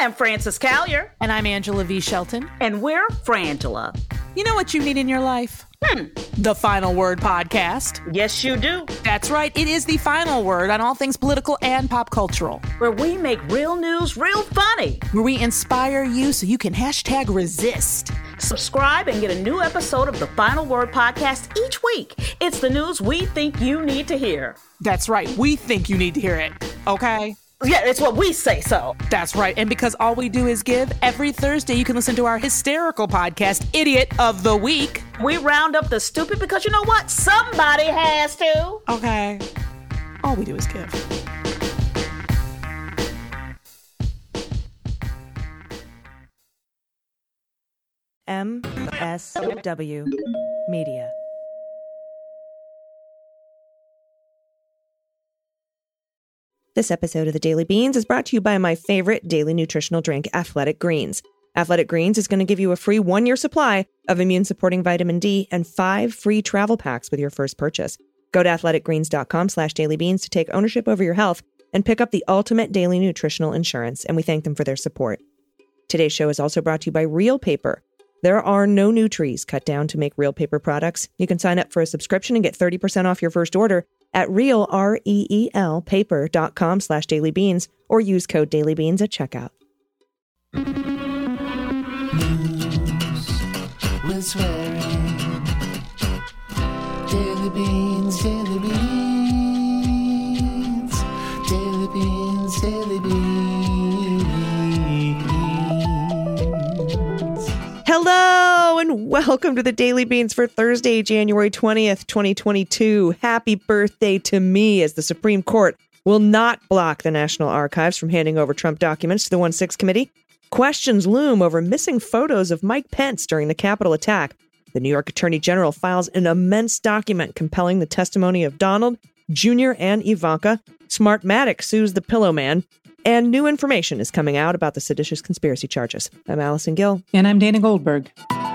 I'm Frances Callier. And I'm Angela V. Shelton. And we're Frangela. You know what you need in your life? The Final Word podcast. Yes, you do. That's right. It is the final word on all things political and pop cultural. Where we make real news real funny. Where we inspire you so you can #resist. Subscribe and get a new episode of the Final Word podcast each week. It's the news we think you need to hear. That's right. We think you need to hear it. Okay? Yeah, it's what we say so. That's right. And because all we do is give, every Thursday you can listen to our hysterical podcast, Idiot of the Week. We round up the stupid because you know what? Somebody has to. Okay. All we do is give. MSW Media. This episode of the Daily Beans is brought to you by my favorite daily nutritional drink, Athletic Greens. Athletic Greens is going to give you a free 1-year supply of immune-supporting vitamin D and 5 free travel packs with your first purchase. Go to athleticgreens.com/dailybeans to take ownership over your health and pick up the ultimate daily nutritional insurance, and we thank them for their support. Today's show is also brought to you by Real Paper. There are no new trees cut down to make Real Paper products. You can sign up for a subscription and get 30% off your first order at realpaper.com/dailybeans or use code dailybeans at checkout. News with swearing. Daily beans, daily beans. Daily beans, daily beans. Hello and welcome to the Daily Beans for Thursday, January 20th, 2022. Happy birthday to me, as the Supreme Court will not block the National Archives from handing over Trump documents to the 1-6 committee. Questions loom over missing photos of Mike Pence during the Capitol attack. The New York Attorney General files an immense document compelling the testimony of Donald, Jr. and Ivanka. Smartmatic sues the Pillow Man. And new information is coming out about the seditious conspiracy charges. I'm Allison Gill. And I'm Dana Goldberg.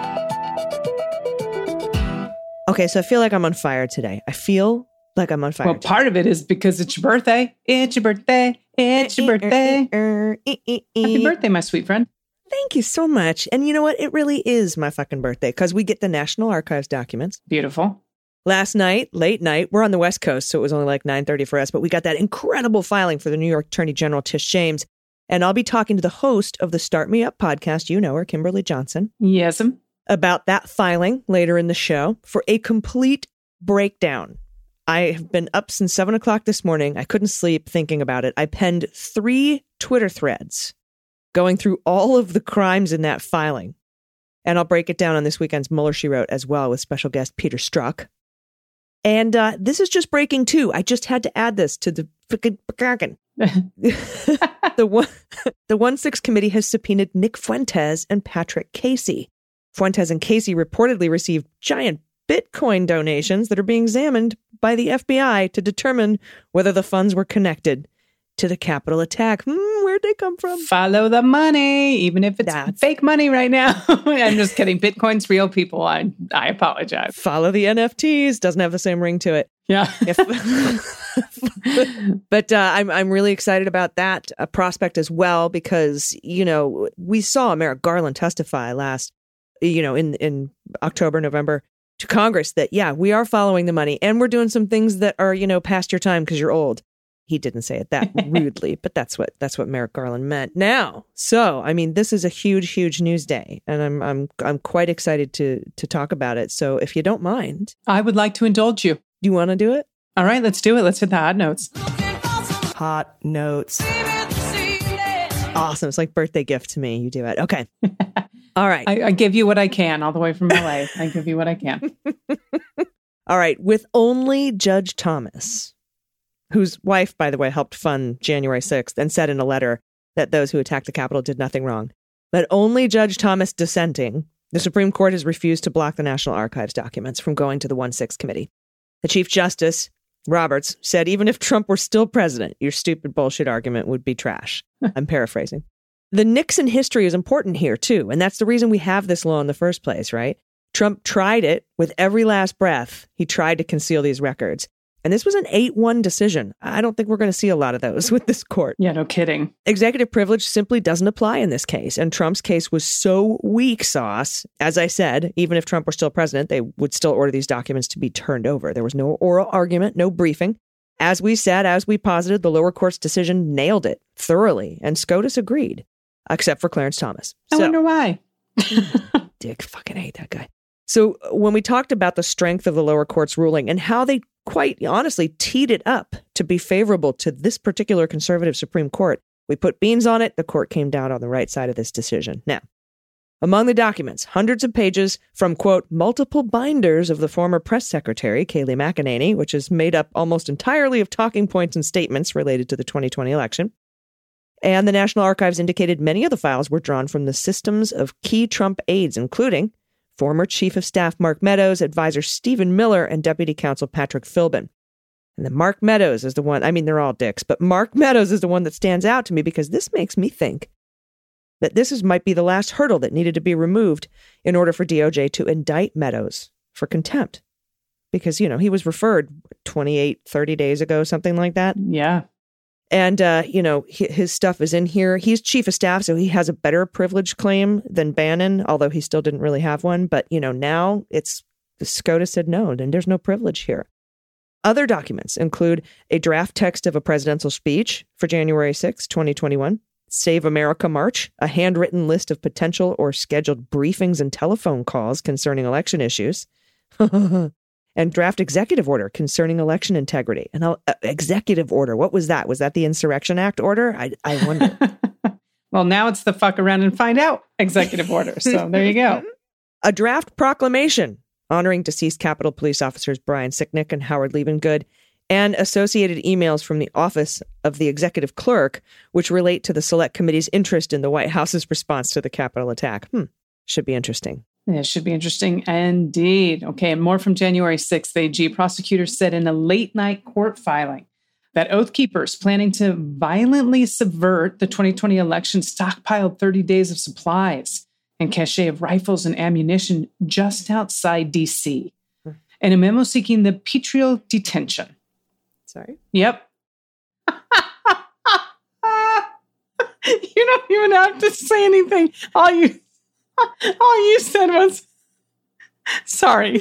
Okay, so I feel like I'm on fire today. Well, part of it is because it's your birthday. It's your birthday. It's your birthday. Happy birthday, my sweet friend. Thank you so much. And you know what? It really is my fucking birthday because we get the National Archives documents. Beautiful. Last night, late night, we're on the West Coast, so it was only like 9:30 for us, but we got that incredible filing for the New York Attorney General, Tish James. And I'll be talking to the host of the Start Me Up podcast, you know her, Kimberly Johnson. Yes. About that filing later in the show for a complete breakdown. I have been up since 7 o'clock this morning. I couldn't sleep thinking about it. I penned 3 Twitter threads going through all of the crimes in that filing. And I'll break it down on this weekend's Mueller, She Wrote as well with special guest Peter Strzok. And this is just breaking too. I just had to add this to the freaking The 1-6 committee has subpoenaed Nick Fuentes and Patrick Casey. Fuentes and Casey reportedly received giant Bitcoin donations that are being examined by the FBI to determine whether the funds were connected to the Capitol attack. Where'd they come from? Follow the money, even if it's fake money right now. I'm just kidding. Bitcoin's real, people. I apologize. Follow the NFTs. Doesn't have the same ring to it. Yeah. But I'm really excited about that prospect as well because, you know, we saw Merrick Garland testify last, in October, November to Congress that, yeah, we are following the money and we're doing some things that are, past your time because you're old. He didn't say it that rudely, but that's what Merrick Garland meant now. So, I mean, this is a huge, huge news day, and I'm quite excited to talk about it. So, if you don't mind, I would like to indulge you. Do you want to do it? All right, let's do it. Let's hit the hot notes. Hot notes. Awesome. It's like birthday gift to me. You do it. Okay. All right. I give you what I can all the way from LA. I give you what I can. All right. With only Judge Thomas, whose wife, by the way, helped fund January 6th and said in a letter that those who attacked the Capitol did nothing wrong. But only Judge Thomas dissenting, the Supreme Court has refused to block the National Archives documents from going to the 1-6 committee. The Chief Justice, Roberts, said even if Trump were still president, your stupid bullshit argument would be trash. I'm paraphrasing. The Nixon history is important here, too. And that's the reason we have this law in the first place, right? Trump tried it with every last breath. He tried to conceal these records. And this was an 8-1 decision. I don't think we're going to see a lot of those with this court. Yeah, no kidding. Executive privilege simply doesn't apply in this case. And Trump's case was so weak sauce. As I said, even if Trump were still president, they would still order these documents to be turned over. There was no oral argument, no briefing. As we said, as we posited, the lower court's decision nailed it thoroughly. And SCOTUS agreed, except for Clarence Thomas. I wonder why. Dick, fucking hate that guy. So when we talked about the strength of the lower court's ruling and how they quite honestly teed it up to be favorable to this particular conservative Supreme Court, we put beans on it. The court came down on the right side of this decision. Now, among the documents, hundreds of pages from, quote, multiple binders of the former press secretary, Kayleigh McEnany, which is made up almost entirely of talking points and statements related to the 2020 election. And the National Archives indicated many of the files were drawn from the systems of key Trump aides, including former Chief of Staff Mark Meadows, advisor Stephen Miller, and Deputy Counsel Patrick Philbin. And then Mark Meadows is the one, I mean, they're all dicks, but Mark Meadows is the one that stands out to me because this makes me think that this might be the last hurdle that needed to be removed in order for DOJ to indict Meadows for contempt. Because, you know, he was referred 30 days ago, something like that. Yeah. And, you know, his stuff is in here. He's chief of staff, so he has a better privilege claim than Bannon, although he still didn't really have one. But, you know, now SCOTUS said no, and there's no privilege here. Other documents include a draft text of a presidential speech for January 6, 2021, Save America March, a handwritten list of potential or scheduled briefings and telephone calls concerning election issues, and draft executive order concerning election integrity. An executive order, what was that? Was that the Insurrection Act order? I wonder. Well, now it's the fuck around and find out executive order. So there you go. A draft proclamation honoring deceased Capitol Police officers Brian Sicknick and Howard Liebengood, and associated emails from the Office of the Executive Clerk, which relate to the Select Committee's interest in the White House's response to the Capitol attack. Should be interesting. Yeah, it should be interesting indeed. Okay, and more from January 6th. The AG prosecutors said in a late-night court filing that Oath Keepers planning to violently subvert the 2020 election stockpiled 30 days of supplies and cache of rifles and ammunition just outside D.C. and a memo seeking the Petriel detention. Sorry? Yep. You don't even have to say anything. All you said was, sorry.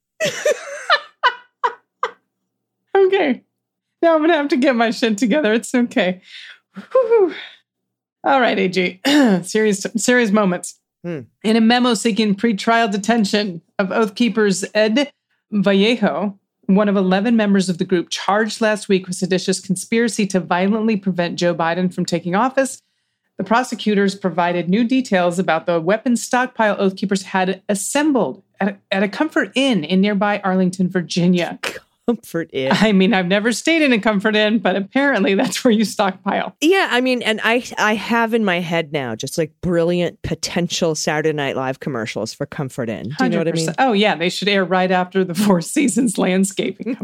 Okay. Now I'm going to have to get my shit together. It's okay. Whew. All right, AG. Serious moments. In a memo seeking pretrial detention of Oath Keepers Ed Vallejo, one of 11 members of the group charged last week with seditious conspiracy to violently prevent Joe Biden from taking office, the prosecutors provided new details about the weapons stockpile Oath Keepers had assembled at a Comfort Inn in nearby Arlington, Virginia. Comfort Inn. I mean, I've never stayed in a Comfort Inn, but apparently that's where you stockpile. Yeah, I mean, and I have in my head now just like brilliant potential Saturday Night Live commercials for Comfort Inn. Do you know what I mean? Oh, yeah, they should air right after the Four Seasons landscaping.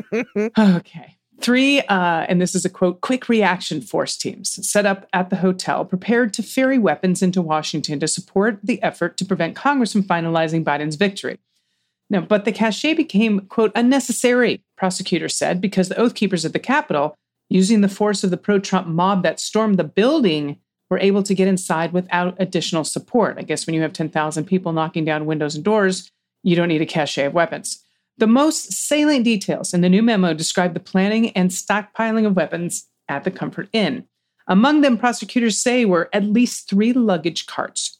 Okay. 3, and this is a quote, quick reaction force teams set up at the hotel prepared to ferry weapons into Washington to support the effort to prevent Congress from finalizing Biden's victory. Now, but the cache became, quote, unnecessary, prosecutors said, because the Oath Keepers at the Capitol, using the force of the pro-Trump mob that stormed the building, were able to get inside without additional support. I guess when you have 10,000 people knocking down windows and doors, you don't need a cache of weapons. The most salient details in the new memo describe the planning and stockpiling of weapons at the Comfort Inn. Among them, prosecutors say were at least 3 luggage carts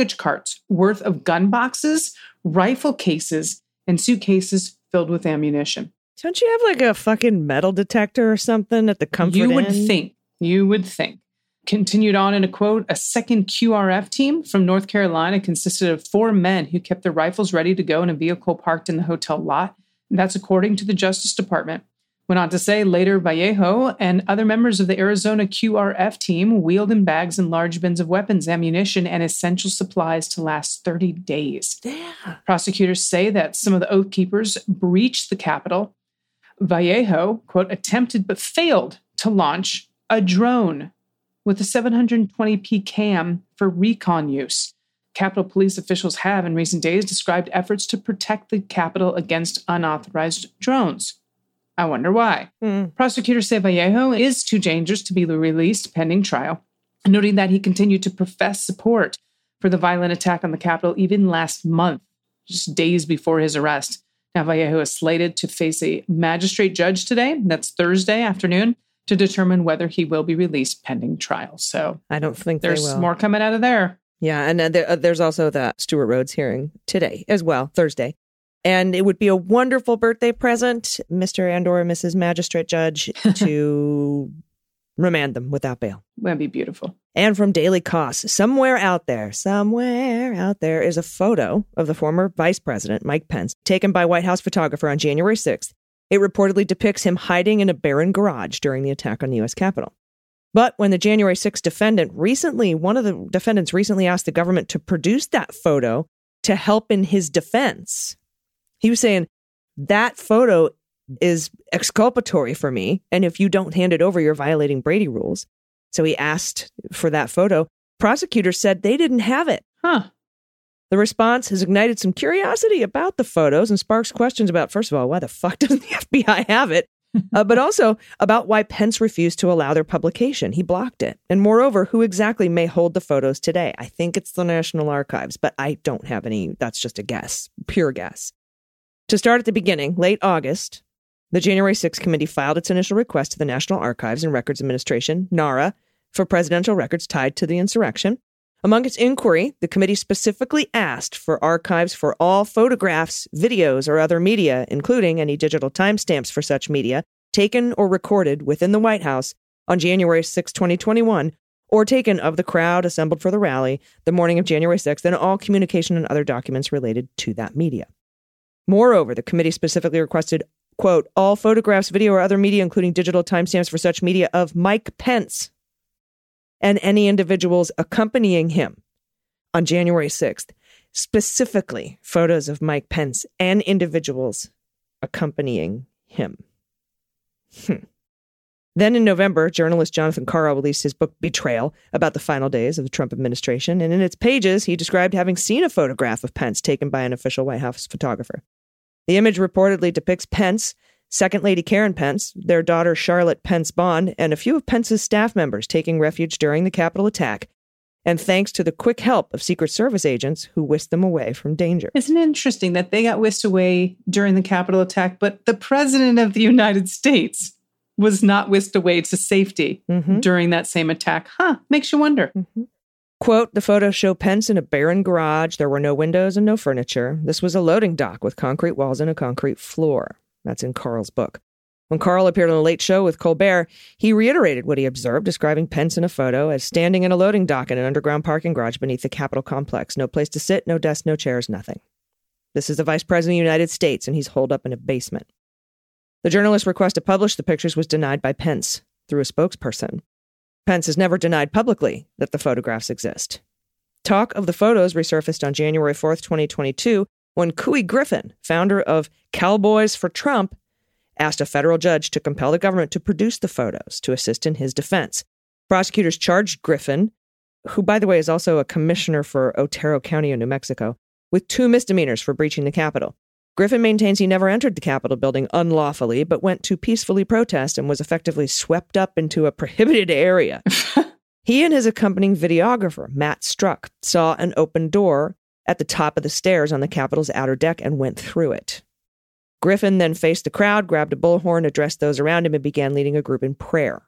worth of gun boxes, rifle cases, and suitcases filled with ammunition. Don't you have like a fucking metal detector or something at the Comfort Inn? You would think. Continued on in a quote, a second QRF team from North Carolina consisted of 4 men who kept their rifles ready to go in a vehicle parked in the hotel lot. And that's according to the Justice Department. Went on to say later Vallejo and other members of the Arizona QRF team wheeled in bags and large bins of weapons, ammunition, and essential supplies to last 30 days. Yeah. Prosecutors say that some of the Oath Keepers breached the Capitol. Vallejo, quote, attempted but failed to launch a drone with a 720p cam for recon use. Capitol Police officials have, in recent days, described efforts to protect the Capitol against unauthorized drones. I wonder why. Prosecutors say Vallejo is too dangerous to be released pending trial, noting that he continued to profess support for the violent attack on the Capitol even last month, just days before his arrest. Now, Vallejo is slated to face a magistrate judge today, that's Thursday afternoon, to determine whether he will be released pending trial. So I don't think there's they will. more coming out of there. Yeah, and there's also the Stuart Rhodes hearing today as well, Thursday. And it would be a wonderful birthday present, Mr. and/or Mrs. Magistrate Judge, to remand them without bail. That'd be beautiful. And from Daily Kos, somewhere out there is a photo of the former Vice President, Mike Pence, taken by White House photographer on January 6th. It reportedly depicts him hiding in a barren garage during the attack on the U.S. Capitol. But when the January 6th one of the defendants recently asked the government to produce that photo to help in his defense, he was saying, that photo is exculpatory for me, and if you don't hand it over, you're violating Brady rules. So he asked for that photo. Prosecutors said they didn't have it. The response has ignited some curiosity about the photos and sparks questions about, first of all, why the fuck doesn't the FBI have it? But also about why Pence refused to allow their publication. He blocked it. And moreover, who exactly may hold the photos today? I think it's the National Archives, but I don't have any. That's just a guess, pure guess. To start at the beginning, late August, the January 6th committee filed its initial request to the National Archives and Records Administration, NARA, for presidential records tied to the insurrection. Among its inquiry, the committee specifically asked for archives for all photographs, videos, or other media, including any digital timestamps for such media, taken or recorded within the White House on January 6, 2021, or taken of the crowd assembled for the rally the morning of January 6th, and all communication and other documents related to that media. Moreover, the committee specifically requested, quote, all photographs, video, or other media, including digital timestamps for such media of Mike Pence and any individuals accompanying him on January 6th, specifically photos of Mike Pence and individuals accompanying him. Then in November, journalist Jonathan Karl released his book Betrayal about the final days of the Trump administration, and in its pages, he described having seen a photograph of Pence taken by an official White House photographer. The image reportedly depicts Pence, Second Lady Karen Pence, their daughter Charlotte Pence Bond, and a few of Pence's staff members taking refuge during the Capitol attack, and thanks to the quick help of Secret Service agents who whisked them away from danger. Isn't it interesting that they got whisked away during the Capitol attack, but the President of the United States was not whisked away to safety during that same attack? Makes you wonder. Quote, the photos show Pence in a barren garage. There were no windows and no furniture. This was a loading dock with concrete walls and a concrete floor. That's in Karl's book. When Karl appeared on a Late Show with Colbert, he reiterated what he observed, describing Pence in a photo as standing in a loading dock in an underground parking garage beneath the Capitol complex. No place to sit, no desk, no chairs, nothing. This is the Vice President of the United States, and he's holed up in a basement. The journalist's request to publish the pictures was denied by Pence through a spokesperson. Pence has never denied publicly that the photographs exist. Talk of the photos resurfaced on January 4th, 2022, when Couy Griffin, founder of Cowboys for Trump, asked a federal judge to compel the government to produce the photos to assist in his defense. Prosecutors charged Griffin, who, by the way, is also a commissioner for Otero County in New Mexico, with 2 misdemeanors for breaching the Capitol. Griffin maintains he never entered the Capitol building unlawfully, but went to peacefully protest and was effectively swept up into a prohibited area. He and his accompanying videographer, Matt Struck, saw an open door at the top of the stairs on the Capitol's outer deck and went through it. Griffin then faced the crowd, grabbed a bullhorn, addressed those around him, and began leading a group in prayer.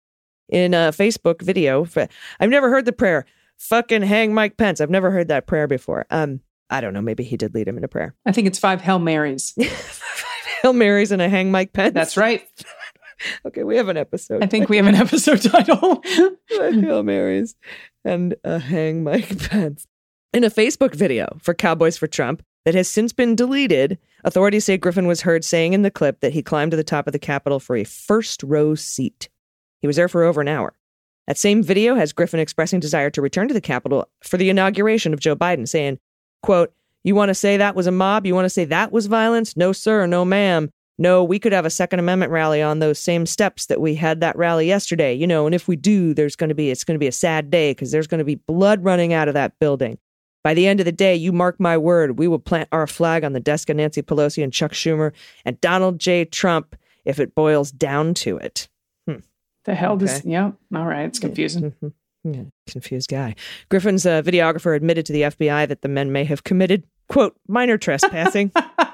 In a Facebook video, I've never heard the prayer, fucking hang Mike Pence. I've never heard that prayer before. I don't know, maybe he did lead him in a prayer. I think it's 5 Hail Marys. 5 Hail Marys and a hang Mike Pence. That's right. Okay, we have an episode. I think we have an episode title. 5 Hail Marys and a hang Mike Pence. In a Facebook video for Cowboys for Trump that has since been deleted, authorities say Griffin was heard saying in the clip that he climbed to the top of the Capitol for a first-row seat. He was there for over an hour. That same video has Griffin expressing desire to return to the Capitol for the inauguration of Joe Biden, saying, quote, you want to say that was a mob? You want to say that was violence? No, sir. No, ma'am. No, we could have a Second Amendment rally on those same steps that we had that rally yesterday. You know, and if we do, it's going to be a sad day because there's going to be blood running out of that building. By the end of the day, you mark my word, we will plant our flag on the desk of Nancy Pelosi and Chuck Schumer and Donald J. Trump if it boils down to it. The hell does... Yeah, all right, it's confusing. Yeah, confused guy. Griffin's videographer admitted to the FBI that the men may have committed, quote, minor trespassing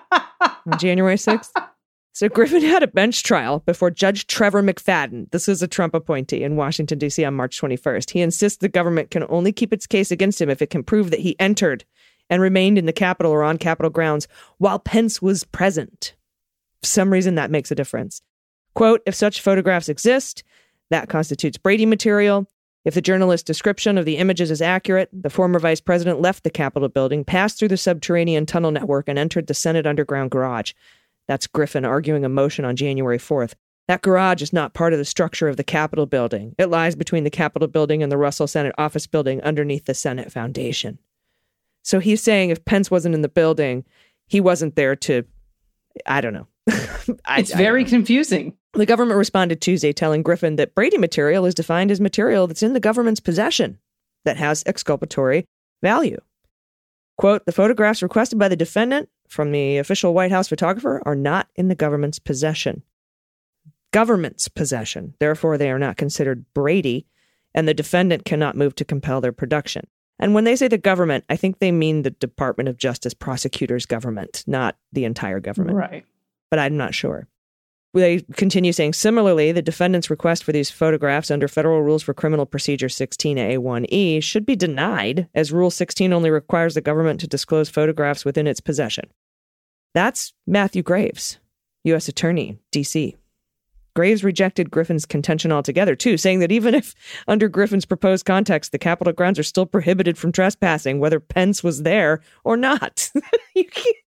on January 6th. So Griffin had a bench trial before Judge Trevor McFadden. This is a Trump appointee in Washington, D.C. on March 21st. He insists the government can only keep its case against him if it can prove that he entered and remained in the Capitol or on Capitol grounds while Pence was present. For some reason, that makes a difference. Quote, if such photographs exist, that constitutes Brady material. If the journalist's description of the images is accurate, the former vice president left the Capitol building, passed through the subterranean tunnel network, and entered the Senate underground garage. That's Griffin arguing a motion on January 4th. That garage is not part of the structure of the Capitol building. It lies between the Capitol building and the Russell Senate office building underneath the Senate Foundation. So he's saying if Pence wasn't in the building, he wasn't there to, I don't know. It's very confusing. The government responded Tuesday telling Griffin that Brady material is defined as material that's in the government's possession that has exculpatory value. Quote, the photographs requested by the defendant from the official White House photographer are not in the government's possession. Government's possession. Therefore, they are not considered Brady, and the defendant cannot move to compel their production. And when they say the government, I think they mean the Department of Justice prosecutor's government, not the entire government. Right. But I'm not sure. They continue saying, similarly, the defendant's request for these photographs under Federal Rules for Criminal Procedure 16A1E should be denied, as Rule 16 only requires the government to disclose photographs within its possession. That's Matthew Graves, U.S. Attorney, D.C. Graves rejected Griffin's contention altogether, too, saying that even if, under Griffin's proposed context, the Capitol grounds are still prohibited from trespassing, whether Pence was there or not. You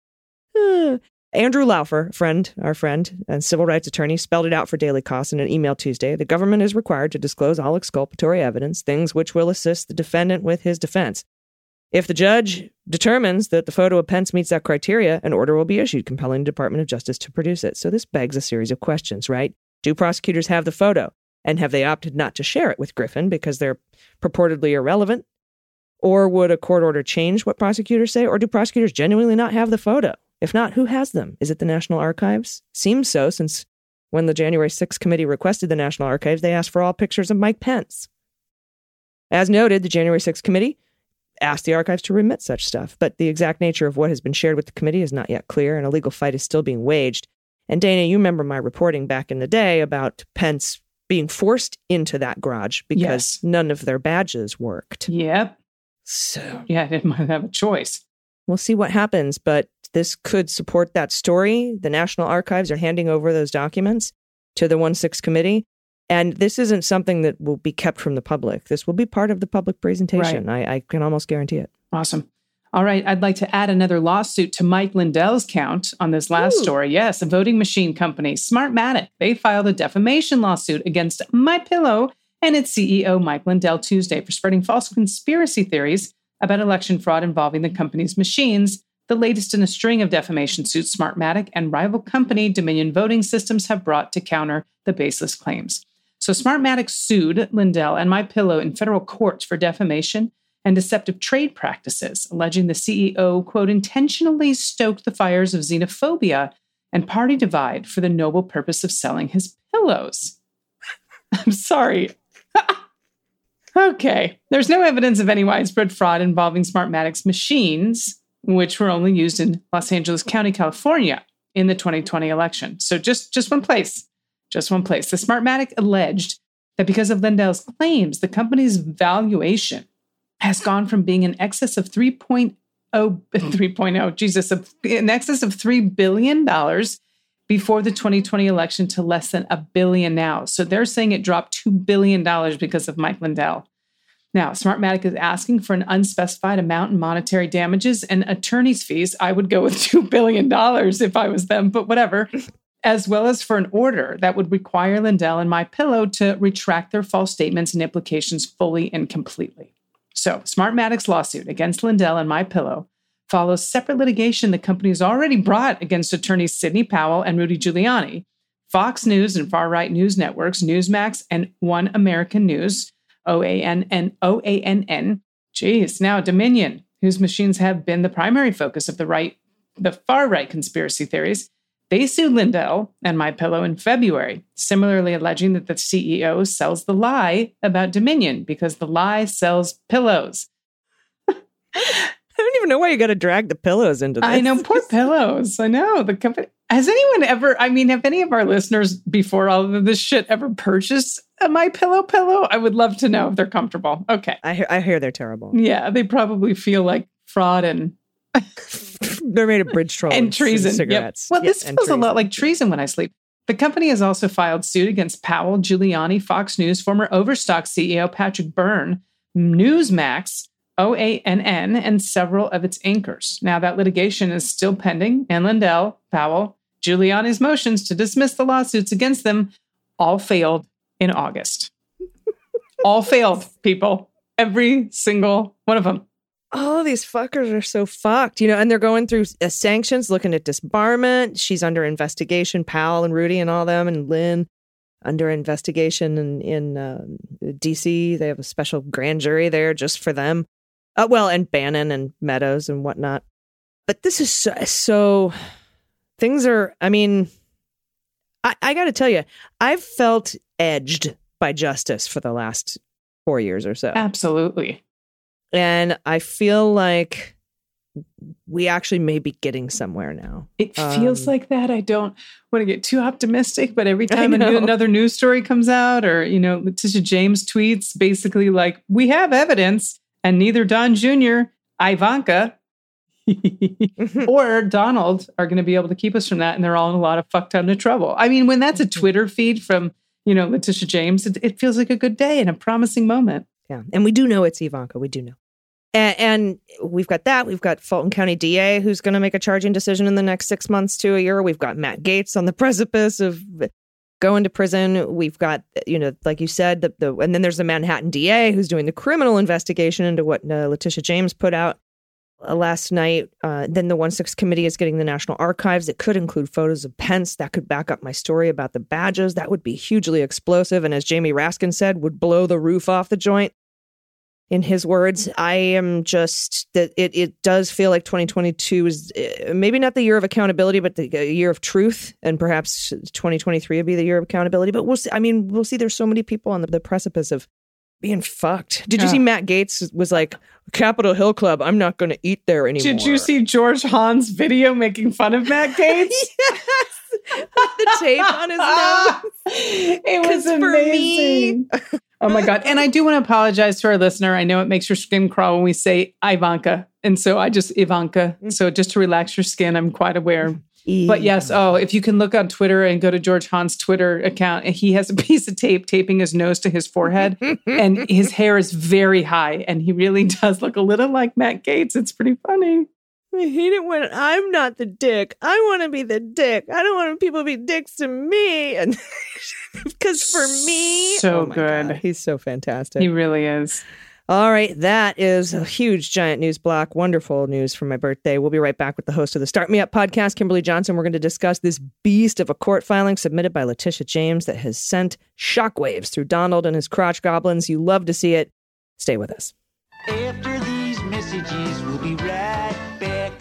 can't... Andrew Laufer, our friend and civil rights attorney, spelled it out for Daily Kos in an email Tuesday. The government is required to disclose all exculpatory evidence, things which will assist the defendant with his defense. If the judge determines that the photo of Pence meets that criteria, an order will be issued compelling the Department of Justice to produce it. So this begs a series of questions, right? Do prosecutors have the photo? And have they opted not to share it with Griffin because they're purportedly irrelevant? Or would a court order change what prosecutors say? Or do prosecutors genuinely not have the photo? If not, who has them? Is it the National Archives? Seems so, since when the January 6th committee requested the National Archives, they asked for all pictures of Mike Pence. As noted, the January 6th committee asked the archives to remit such stuff, but the exact nature of what has been shared with the committee is not yet clear, and a legal fight is still being waged. And Dana, you remember my reporting back in the day about Pence being forced into that garage because none of their badges worked. Yep. So yeah, they might have a choice. We'll see what happens, but this could support that story. The National Archives are handing over those documents to the 1-6 committee. And this isn't something that will be kept from the public. This will be part of the public presentation. Right. I can almost guarantee it. Awesome. All right. I'd like to add another lawsuit to Mike Lindell's count on this last story. Yes, a voting machine company, Smartmatic. They filed a defamation lawsuit against MyPillow and its CEO, Mike Lindell, Tuesday for spreading false conspiracy theories about election fraud involving the company's machines. The latest in a string of defamation suits Smartmatic and rival company Dominion Voting Systems have brought to counter the baseless claims. So Smartmatic sued Lindell and MyPillow in federal courts for defamation and deceptive trade practices, alleging the CEO, quote, intentionally stoked the fires of xenophobia and party divide for the noble purpose of selling his pillows. I'm sorry. Okay. There's no evidence of any widespread fraud involving Smartmatic's machines, which were only used in Los Angeles County, California in the 2020 election. So just one place. Just one place. The Smartmatic alleged that because of Lindell's claims, the company's valuation has gone from being in excess of in excess of $3 billion before the 2020 election to less than $1 billion now. So they're saying it dropped $2 billion because of Mike Lindell. Now, Smartmatic is asking for an unspecified amount in monetary damages and attorney's fees. I would go with $2 billion if I was them, but whatever. As well as for an order that would require Lindell and MyPillow to retract their false statements and implications fully and completely. So Smartmatic's lawsuit against Lindell and MyPillow follows separate litigation the company has already brought against attorneys Sidney Powell and Rudy Giuliani, Fox News and far-right news networks, Newsmax and One American News, OANN. Geez, now Dominion, whose machines have been the primary focus of the far-right conspiracy theories. They sued Lindell and MyPillow in February, similarly alleging that the CEO sells the lie about Dominion because the lie sells pillows. I don't even know why you got to drag the pillows into this. I know, poor pillows. I know. The company. Has anyone ever, have any of our listeners before all of this shit ever purchased a MyPillow pillow? I would love to know if they're comfortable. Okay. I hear they're terrible. Yeah, they probably feel like fraud and they're made of bridge trolls and treason. and cigarettes. Yep. Well, this feels a lot like treason when I sleep. The company has also filed suit against Powell, Giuliani, Fox News, former Overstock CEO Patrick Byrne, Newsmax, OANN, and several of its anchors. Now, that litigation is still pending, and Lindell, Powell, Giuliani's motions to dismiss the lawsuits against them all failed in August. All failed, people. Every single one of them. Oh, these fuckers are so fucked, and they're going through sanctions, looking at disbarment. She's under investigation, Powell and Rudy and all them, and Lynn under investigation in D.C. They have a special grand jury there just for them. And Bannon and Meadows and whatnot. But this is so things are, I got to tell you, I've felt edged by justice for the last 4 years or so. Absolutely. And I feel like we actually may be getting somewhere now. It feels like that. I don't want to get too optimistic, but every time another news story comes out or, Letitia James tweets basically like, we have evidence and neither Don Jr., Ivanka, or Donald are going to be able to keep us from that. And they're all in a lot of fuck ton of trouble. When that's a Twitter feed from, Letitia James, it feels like a good day and a promising moment. Yeah. And we do know it's Ivanka. We do know. And we've got that. We've got Fulton County DA who's going to make a charging decision in the next 6 months to a year. We've got Matt Gaetz on the precipice of going to prison. We've got, like you said, and then there's the Manhattan DA who's doing the criminal investigation into what Letitia James put out last night. Then the 1-6 committee is getting the National Archives. It could include photos of Pence. That could back up my story about the badges. That would be hugely explosive. And as Jamie Raskin said, would blow the roof off the joint. In his words, I am just that it does feel like 2022 is maybe not the year of accountability, but the year of truth. And perhaps 2023 will be the year of accountability. But we'll see. We'll see. There's so many people on the precipice of being fucked. Did you see Matt Gaetz was like, Capitol Hill Club, I'm not going to eat there anymore. Did you see George Hahn's video making fun of Matt Gaetz? Yes. With the tape on his nose. It was amazing. For me. Oh my God. And I do want to apologize to our listener. I know it makes your skin crawl when we say Ivanka. And so Ivanka. So just to relax your skin, I'm quite aware. But yes, if you can look on Twitter and go to George Hahn's Twitter account, he has a piece of tape taping his nose to his forehead and his hair is very high. And he really does look a little like Matt Gaetz. It's pretty funny. I hate it when I'm not the dick. I want to be the dick. I don't want people to be dicks to me. And because for me, so good. God, he's so fantastic. He really is. All right. That is a huge, giant news block. Wonderful news for my birthday. We'll be right back with the host of the Start Me Up podcast, Kimberly Johnson. We're going to discuss this beast of a court filing submitted by Letitia James that has sent shockwaves through Donald and his crotch goblins. You love to see it. Stay with us. After these messages, we'll be right back.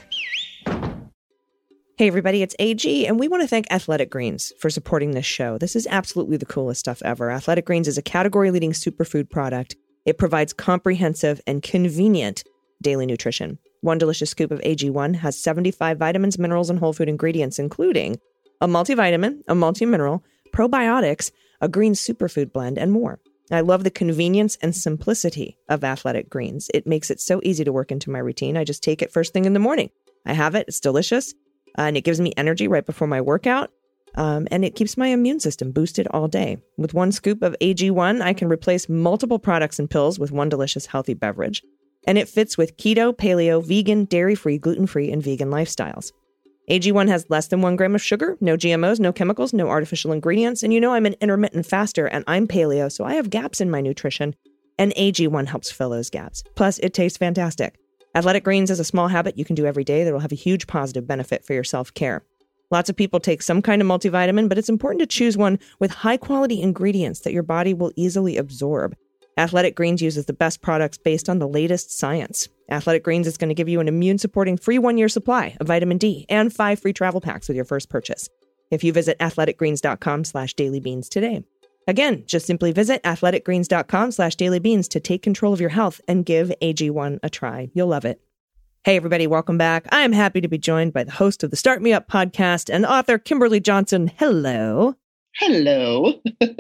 Hey everybody, it's AG, and we want to thank Athletic Greens for supporting this show. This is absolutely the coolest stuff ever. Athletic Greens is a category-leading superfood product. It provides comprehensive and convenient daily nutrition. One delicious scoop of AG1 has 75 vitamins, minerals, and whole food ingredients, including a multivitamin, a multimineral, probiotics, a green superfood blend, and more. I love the convenience and simplicity of Athletic Greens. It makes it so easy to work into my routine. I just take it first thing in the morning. I have it. It's delicious. And it gives me energy right before my workout. And it keeps my immune system boosted all day. With one scoop of AG1, I can replace multiple products and pills with one delicious healthy beverage. And it fits with keto, paleo, vegan, dairy-free, gluten-free, and vegan lifestyles. AG1 has less than 1 gram of sugar, no GMOs, no chemicals, no artificial ingredients. And I'm an intermittent faster and I'm paleo, so I have gaps in my nutrition. And AG1 helps fill those gaps. Plus, it tastes fantastic. Athletic Greens is a small habit you can do every day that will have a huge positive benefit for your self-care. Lots of people take some kind of multivitamin, but it's important to choose one with high-quality ingredients that your body will easily absorb. Athletic Greens uses the best products based on the latest science. Athletic Greens is going to give you an immune-supporting free 1-year supply of vitamin D and 5 free travel packs with your first purchase. if you visit athleticgreens.com/dailybeans today. Again, just simply visit athleticgreens.com/dailybeans to take control of your health and give AG1 a try. You'll love it. Hey, everybody, welcome back. I am happy to be joined by the host of the Start Me Up podcast and author Kimberly Johnson. Hello. Hello.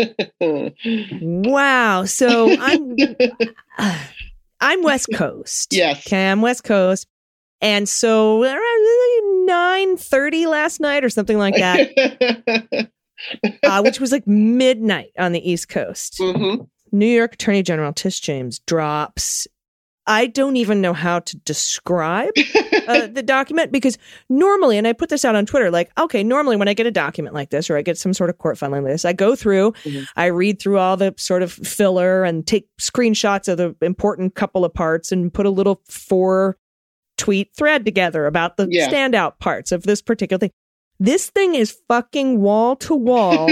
Wow. So I'm West Coast. Yes. Okay, I'm West Coast. And so around 9:30 last night or something like that, which was like midnight on the East Coast. Mm-hmm. New York Attorney General Tish James drops. I don't even know how to describe the document, because normally, and I put this out on Twitter, like, okay, normally when I get a document like this or I get some sort of court filing like this, I go through, I read through all the sort of filler and take screenshots of the important couple of parts and put a little 4-tweet thread together about the standout parts of this particular thing. This thing is fucking wall to wall.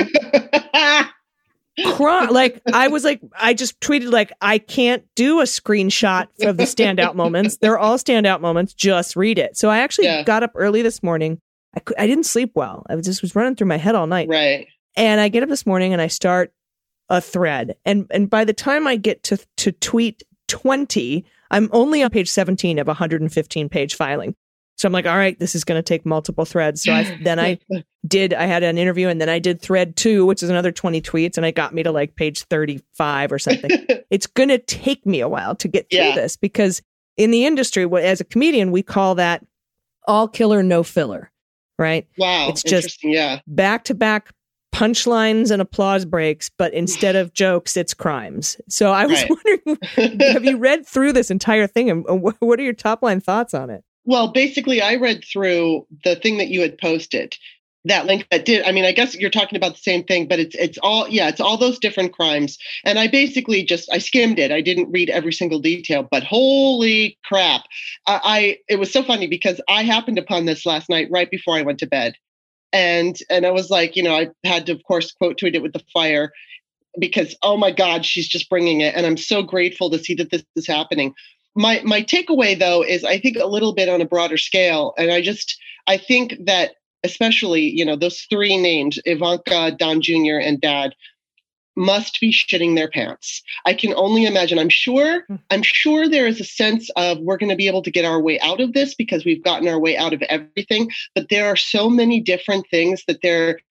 Like, I just tweeted, like, I can't do a screenshot of the standout moments. They're all standout moments. Just read it. So I actually got up early this morning. I didn't sleep well. I just was running through my head all night. Right. And I get up this morning and I start a thread. And by the time I get to tweet 20, I'm only on page 17 of a 115-page filing. So I'm like, all right, this is going to take multiple threads. So I had an interview, and then I did thread 2, which is another 20 tweets, and it got me to like page 35 or something. It's going to take me a while to get through this, because in the industry, as a comedian, we call that all killer, no filler, right? Wow. It's just back-to-back punchlines and applause breaks, but instead of jokes, it's crimes. So I was wondering, have you read through this entire thing, and what are your top-line thoughts on it? Well, basically, I read through the thing that you had posted, that link that did. I mean, I guess you're talking about the same thing, but it's all those different crimes. And I basically I skimmed it. I didn't read every single detail, but holy crap. It was so funny because I happened upon this last night right before I went to bed. And I was like, I had to, of course, quote tweet it with the fire, because, oh my God, she's just bringing it. And I'm so grateful to see that this is happening. My takeaway, though, is I think a little bit on a broader scale. And I think that especially, those 3 names, Ivanka, Don Jr., and Dad, must be shitting their pants. I can only imagine. I'm sure there is a sense of we're going to be able to get our way out of this because we've gotten our way out of everything. But there are so many different things that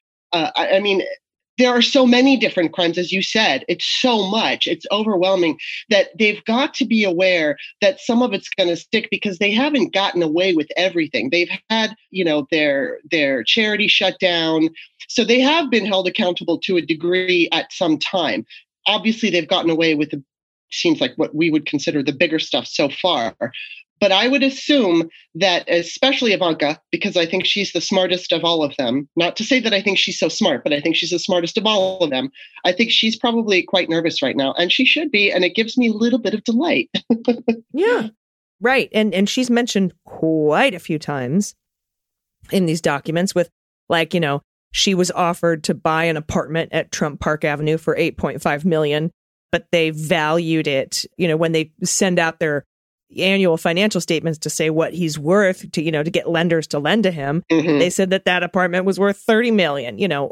there are so many different crimes, as you said. It's so much. It's overwhelming that they've got to be aware that some of it's going to stick, because they haven't gotten away with everything. They've had, their charity shut down. So they have been held accountable to a degree at some time. Obviously, they've gotten away with, seems like, what we would consider the bigger stuff so far. But I would assume that, especially Ivanka, because I think she's the smartest of all of them, not to say that I think she's so smart, but I think she's the smartest of all of them. I think she's probably quite nervous right now, and she should be. And it gives me a little bit of delight. Yeah, right. And she's mentioned quite a few times in these documents with, like, she was offered to buy an apartment at Trump Park Avenue for $8.5 million, but they valued it, when they send out their annual financial statements to say what he's worth to get lenders to lend to him. They said that apartment was worth $30 million,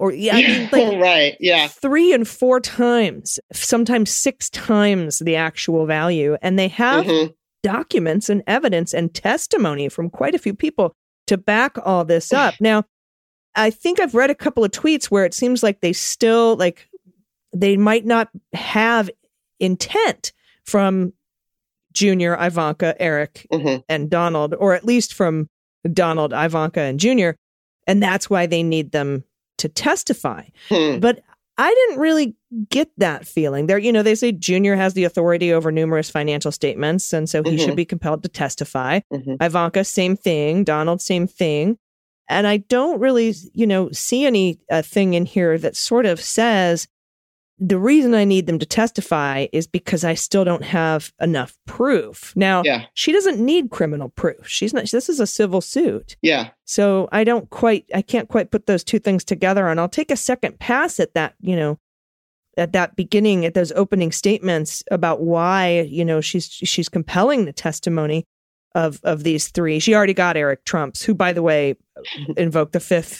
right. Yeah. 3 and 4 times, sometimes 6 times the actual value. And they have documents and evidence and testimony from quite a few people to back all this up. Now, I think I've read a couple of tweets where it seems like they still, they might not have intent from Junior, Ivanka, Eric, and Donald, or at least from Donald, Ivanka, and Junior. And that's why they need them to testify. But I didn't really get that feeling. They say Junior has the authority over numerous financial statements, and so he should be compelled to testify. Ivanka, same thing. Donald, same thing. And I don't really, see any thing in here that sort of says, the reason I need them to testify is because I still don't have enough proof. Now, she doesn't need criminal proof. This is a civil suit. Yeah. So I can't quite put those two things together. And I'll take a second pass at that, at that beginning, at those opening statements about why, she's compelling the testimony of these 3. She already got Eric Trumps, who, by the way, invoked the 5th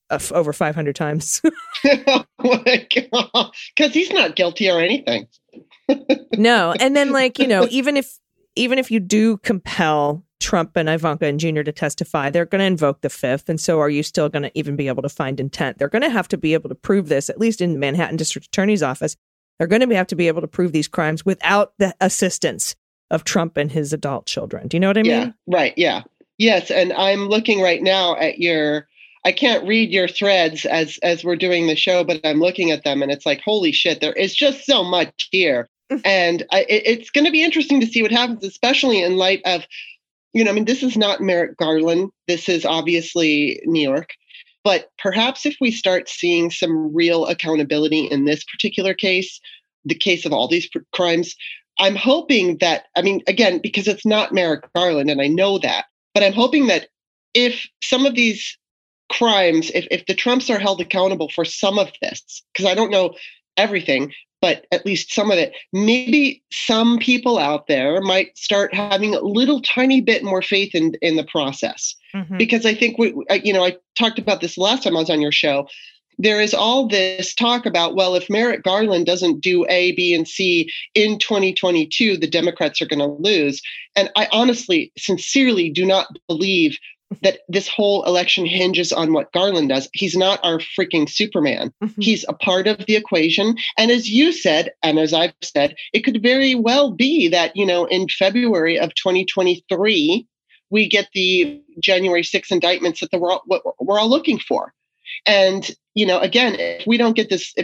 over 500 times. Oh my God. Because he's not guilty or anything. No. And then, like, even if you do compel Trump and Ivanka and Jr. to testify, they're going to invoke the Fifth. And so are you still going to even be able to find intent? They're going to have to be able to prove this, at least in the Manhattan District Attorney's Office. They're going to have to be able to prove these crimes without the assistance of Trump and his adult children. Do you know what I mean? Yeah, right. Yeah. Yes. And I'm looking right now at I can't read your threads as we're doing the show, but I'm looking at them and it's like, holy shit, there is just so much here. And it's going to be interesting to see what happens, especially in light of, this is not Merrick Garland. This is obviously New York. But perhaps if we start seeing some real accountability in this particular case, the case of all these crimes, I'm hoping that, again, because it's not Merrick Garland, and I know that, but I'm hoping that if some of these crimes, if the Trumps are held accountable for some of this, because I don't know everything, but at least some of it, maybe some people out there might start having a little tiny bit more faith in the process. Mm-hmm. Because I think, I talked about this last time I was on your show. There is all this talk about, well, if Merrick Garland doesn't do A, B, and C in 2022, the Democrats are going to lose. And I honestly, sincerely do not believe that this whole election hinges on what Garland does. He's not our freaking Superman. Mm-hmm. He's a part of the equation. And as you said, and as I've said, it could very well be that, in February of 2023, we get the January 6th indictments that we're all looking for. And, again, if we don't get this, if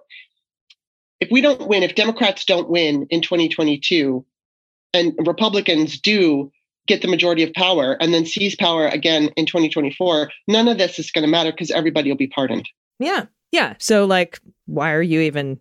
Democrats don't win in 2022 and Republicans do get the majority of power and then seize power again in 2024, none of this is going to matter because everybody will be pardoned. Yeah. Yeah. So, like, why are you even,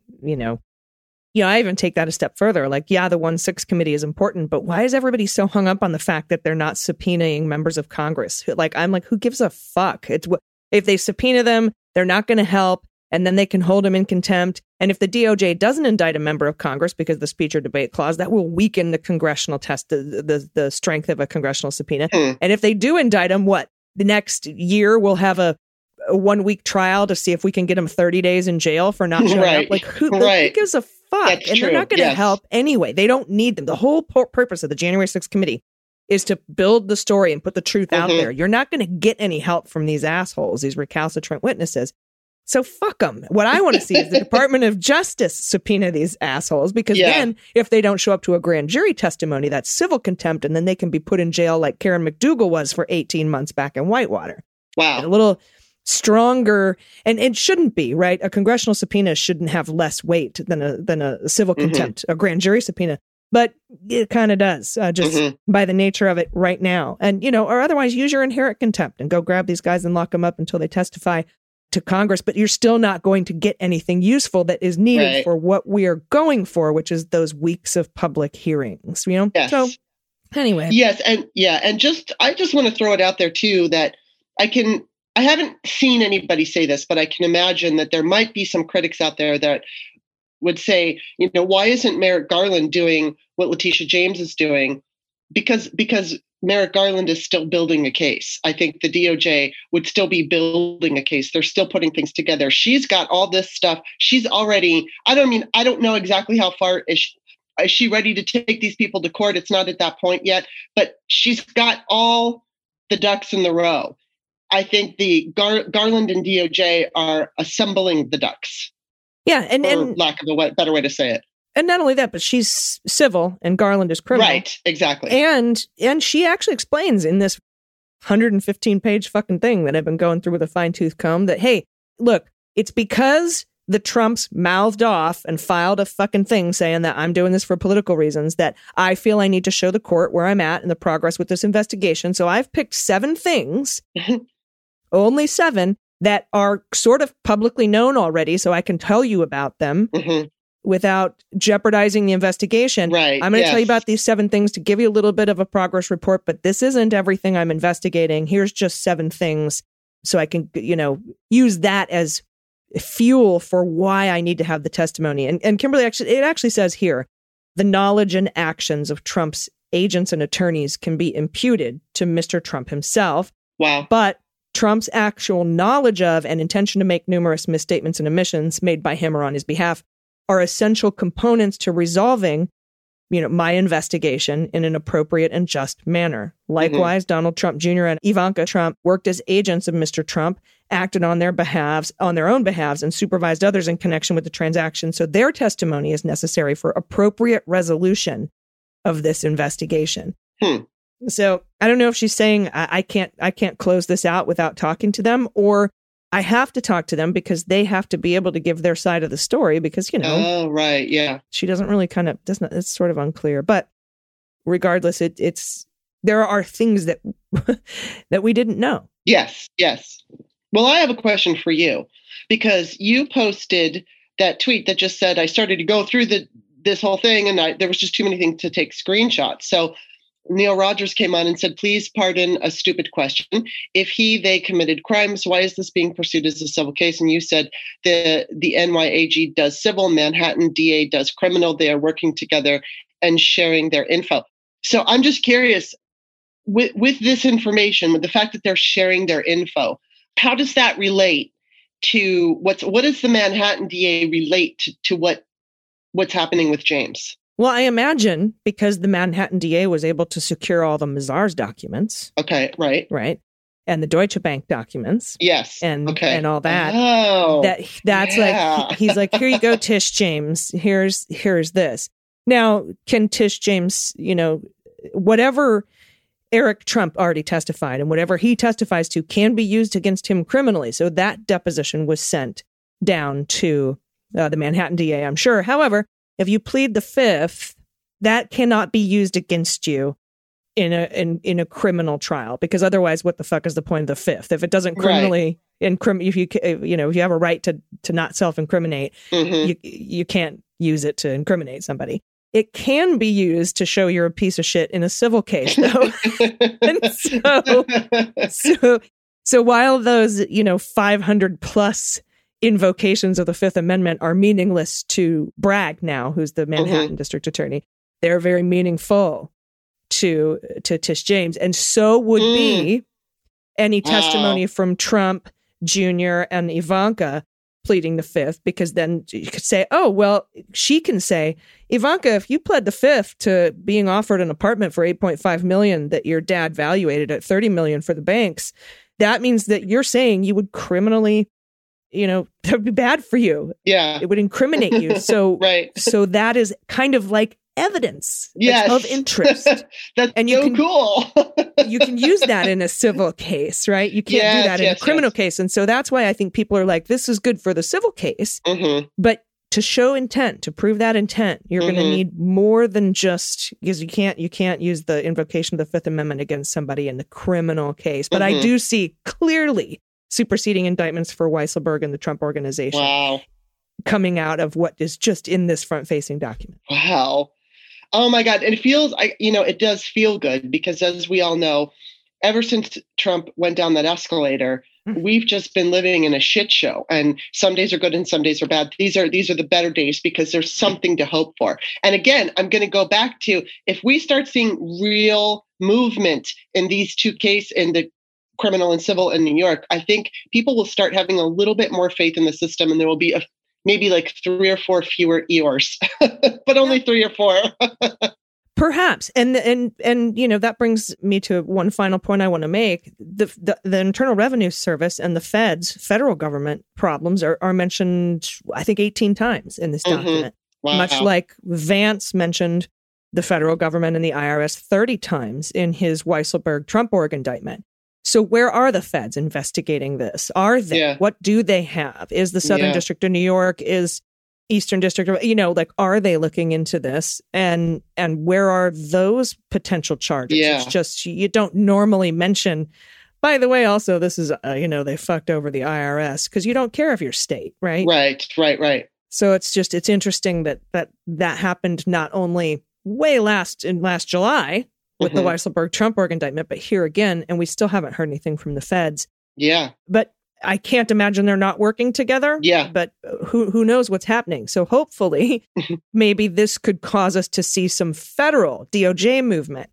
I even take that a step further. Like, yeah, the 1-6 committee is important, but why is everybody so hung up on the fact that they're not subpoenaing members of Congress? Like, I'm like, who gives a fuck? If they subpoena them, they're not going to help. And then they can hold them in contempt. And if the DOJ doesn't indict a member of Congress because of the speech or debate clause, that will weaken the congressional test, the strength of a congressional subpoena. Mm. And if they do indict them, the next year we'll have a 1-week trial to see if we can get them 30 days in jail for not showing up. Like, who gives a fuck? That's and true. They're not going to help anyway. They don't need them. The whole purpose of the January 6th committee is to build the story and put the truth out there. You're not going to get any help from these assholes, these recalcitrant witnesses. So fuck them. What I want to see is the Department of Justice subpoena these assholes, because then if they don't show up to a grand jury testimony, that's civil contempt, and then they can be put in jail like Karen McDougal was for 18 months back in Whitewater. Wow. And a little stronger, and it shouldn't be, right? A congressional subpoena shouldn't have less weight than a civil contempt, a grand jury subpoena. But it kind of does, just by the nature of it right now. And, or otherwise use your inherent contempt and go grab these guys and lock them up until they testify to Congress. But you're still not going to get anything useful that is needed for what we are going for, which is those weeks of public hearings, Yes. So anyway. Yes. And I just want to throw it out there too, that I haven't seen anybody say this, but I can imagine that there might be some critics out there that would say, why isn't Merrick Garland doing what Letitia James is doing? Because Merrick Garland is still building a case. I think the DOJ would still be building a case. They're still putting things together. She's got all this stuff. She's already, I don't know exactly how far is she ready to take these people to court. It's not at that point yet, but she's got all the ducks in the row. I think the Garland and DOJ are assembling the ducks. Yeah, and lack of a better way to say it. And not only that, but she's civil and Garland is criminal. Right, exactly. And she actually explains in this 115-page fucking thing that I've been going through with a fine-tooth comb that, hey, look, it's because the Trumps mouthed off and filed a fucking thing saying that I'm doing this for political reasons that I feel I need to show the court where I'm at in the progress with this investigation. So I've picked 7 things, only 7, that are sort of publicly known already, so I can tell you about them without jeopardizing the investigation. Right. I'm going to tell you about these 7 things to give you a little bit of a progress report, but this isn't everything I'm investigating. Here's just 7 things so I can, use that as fuel for why I need to have the testimony. And Kimberly, it actually says here, the knowledge and actions of Trump's agents and attorneys can be imputed to Mr. Trump himself. Wow. But Trump's actual knowledge of and intention to make numerous misstatements and omissions made by him or on his behalf are essential components to resolving, my investigation in an appropriate and just manner. Likewise, Donald Trump Jr. and Ivanka Trump worked as agents of Mr. Trump, acted on their own behalves, and supervised others in connection with the transaction. So their testimony is necessary for appropriate resolution of this investigation. So I don't know if she's saying I can't close this out without talking to them, or I have to talk to them because they have to be able to give their side of the story because, Oh, right. Yeah. She doesn't really it's sort of unclear. But regardless, there are things that that we didn't know. Yes. Yes. Well, I have a question for you because you posted that tweet that just said, I started to go through this whole thing and there was just too many things to take screenshots. So Neil Rogers came on and said, please pardon a stupid question. If they committed crimes, why is this being pursued as a civil case? And you said the NYAG does civil, Manhattan DA does criminal. They are working together and sharing their info. So I'm just curious, with this information, with the fact that they're sharing their info, how does that relate to what does the Manhattan DA relate to what's happening with James? Well, I imagine because the Manhattan DA was able to secure all the Mazars documents. Okay, right. Right. And the Deutsche Bank documents. Yes. And all that. Oh, that's like, he's like, here you go, Tish James. Here's this. Now, can Tish James, whatever Eric Trump already testified and whatever he testifies to can be used against him criminally. So that deposition was sent down to the Manhattan DA, I'm sure. However, if you plead the fifth, that cannot be used against you in a criminal trial, because otherwise, what the fuck is the point of the fifth? If it doesn't criminally if you have a right to not self-incriminate, you can't use it to incriminate somebody. It can be used to show you're a piece of shit in a civil case, though. And so while those 500 plus invocations of the Fifth Amendment are meaningless to Bragg now, who's the Manhattan district attorney, they're very meaningful to Tish James. And so would be any testimony from Trump Jr. and Ivanka pleading the fifth, because then you could say, oh, well, she can say, Ivanka, if you pled the fifth to being offered an apartment for $8.5 million that your dad valuated at $30 million for the banks, that means that you're saying you would criminally, that would be bad for you. Yeah. It would incriminate you. So, right. So that is kind of like evidence of interest. That's and cool. You can use that in a civil case, right? You can't do that in a criminal case. And so that's why I think people are like, this is good for the civil case. But to show intent, to prove that intent, you're going to need more than just, because you can't use the invocation of the Fifth Amendment against somebody in the criminal case. But I do see clearly superseding indictments for Weisselberg and the Trump Organization coming out of what is just in this front-facing document. Wow. Oh my God. And it feels, it does feel good because, as we all know, ever since Trump went down that escalator, we've just been living in a shit show, and some days are good and some days are bad. These are the better days because there's something to hope for. And again, I'm going to go back to, if we start seeing real movement in these two cases, in the criminal and civil in New York, I think people will start having a little bit more faith in the system, and there will be maybe like 3 or 4 fewer Eeyores, but only 3 or 4. Perhaps. And that brings me to one final point I want to make. The Internal Revenue Service and the Fed's federal government problems are mentioned, I think, 18 times in this document. Wow. Much like Vance mentioned the federal government and the IRS 30 times in his Weisselberg Trump Org indictment. So where are the feds investigating this? Are they? Yeah. What do they have? Is the Southern District of New York, is Eastern District, are they looking into this? And where are those potential charges? Yeah. It's just, you don't normally mention, by the way, also, this is, they fucked over the IRS, because you don't care if you're state, right? Right. So it's interesting that happened not only last July, with the Weisselberg Trump Org indictment, but here again, and we still haven't heard anything from the feds. Yeah. But I can't imagine they're not working together. Yeah. But who knows what's happening? So hopefully, maybe this could cause us to see some federal DOJ movement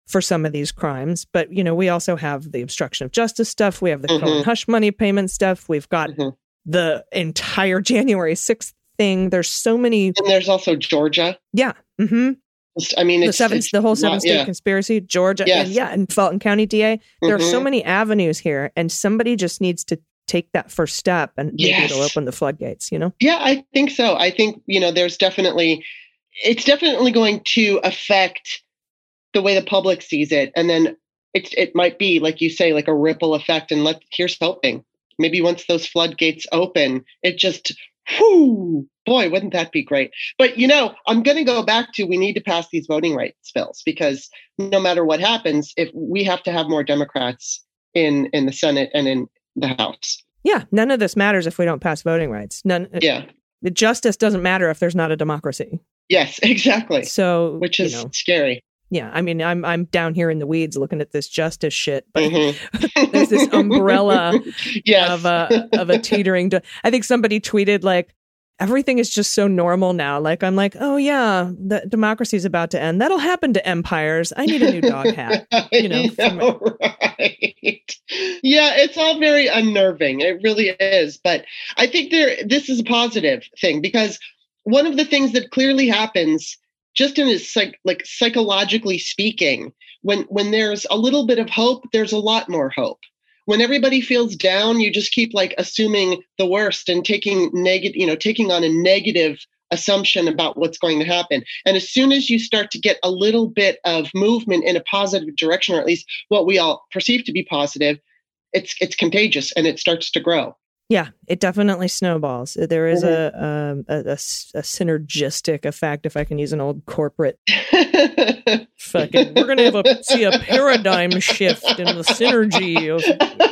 for some of these crimes. But, we also have the obstruction of justice stuff. We have the Cohen hush money payment stuff. We've got the entire January 6th thing. There's so many. And there's also Georgia. Yeah. Mm-hmm. I mean, the whole seven state conspiracy, Georgia. Yes. And Fulton County DA. There are so many avenues here, and somebody just needs to take that first step, and maybe it'll open the floodgates, Yeah, I think so. I think, it's definitely going to affect the way the public sees it. And then it might be, like you say, like a ripple effect. And here's hoping. Maybe once those floodgates open, it just, boy, wouldn't that be great? But, I'm going to go back to, we need to pass these voting rights bills, because no matter what happens, if we have to have more Democrats in the Senate and in the House. Yeah. None of this matters if we don't pass voting rights. The justice doesn't matter if there's not a democracy. Yes, exactly. So, which is scary. Yeah, I mean, I'm down here in the weeds looking at this justice shit, but there's this umbrella of a teetering. I think somebody tweeted like, everything is just so normal now. Like, I'm like, oh yeah, the democracy is about to end. That'll happen to empires. I need a new dog hat. Right? Yeah, it's all very unnerving. It really is. But I think this is a positive thing, because one of the things that clearly happens, just in psychologically speaking, when there's a little bit of hope, there's a lot more hope. When everybody feels down, you just keep assuming the worst and taking on a negative assumption about what's going to happen. And as soon as you start to get a little bit of movement in a positive direction, or at least what we all perceive to be positive, it's contagious and it starts to grow. Yeah, it definitely snowballs. There is a synergistic effect, if I can use an old corporate fucking. We're going to see a paradigm shift in the synergy of.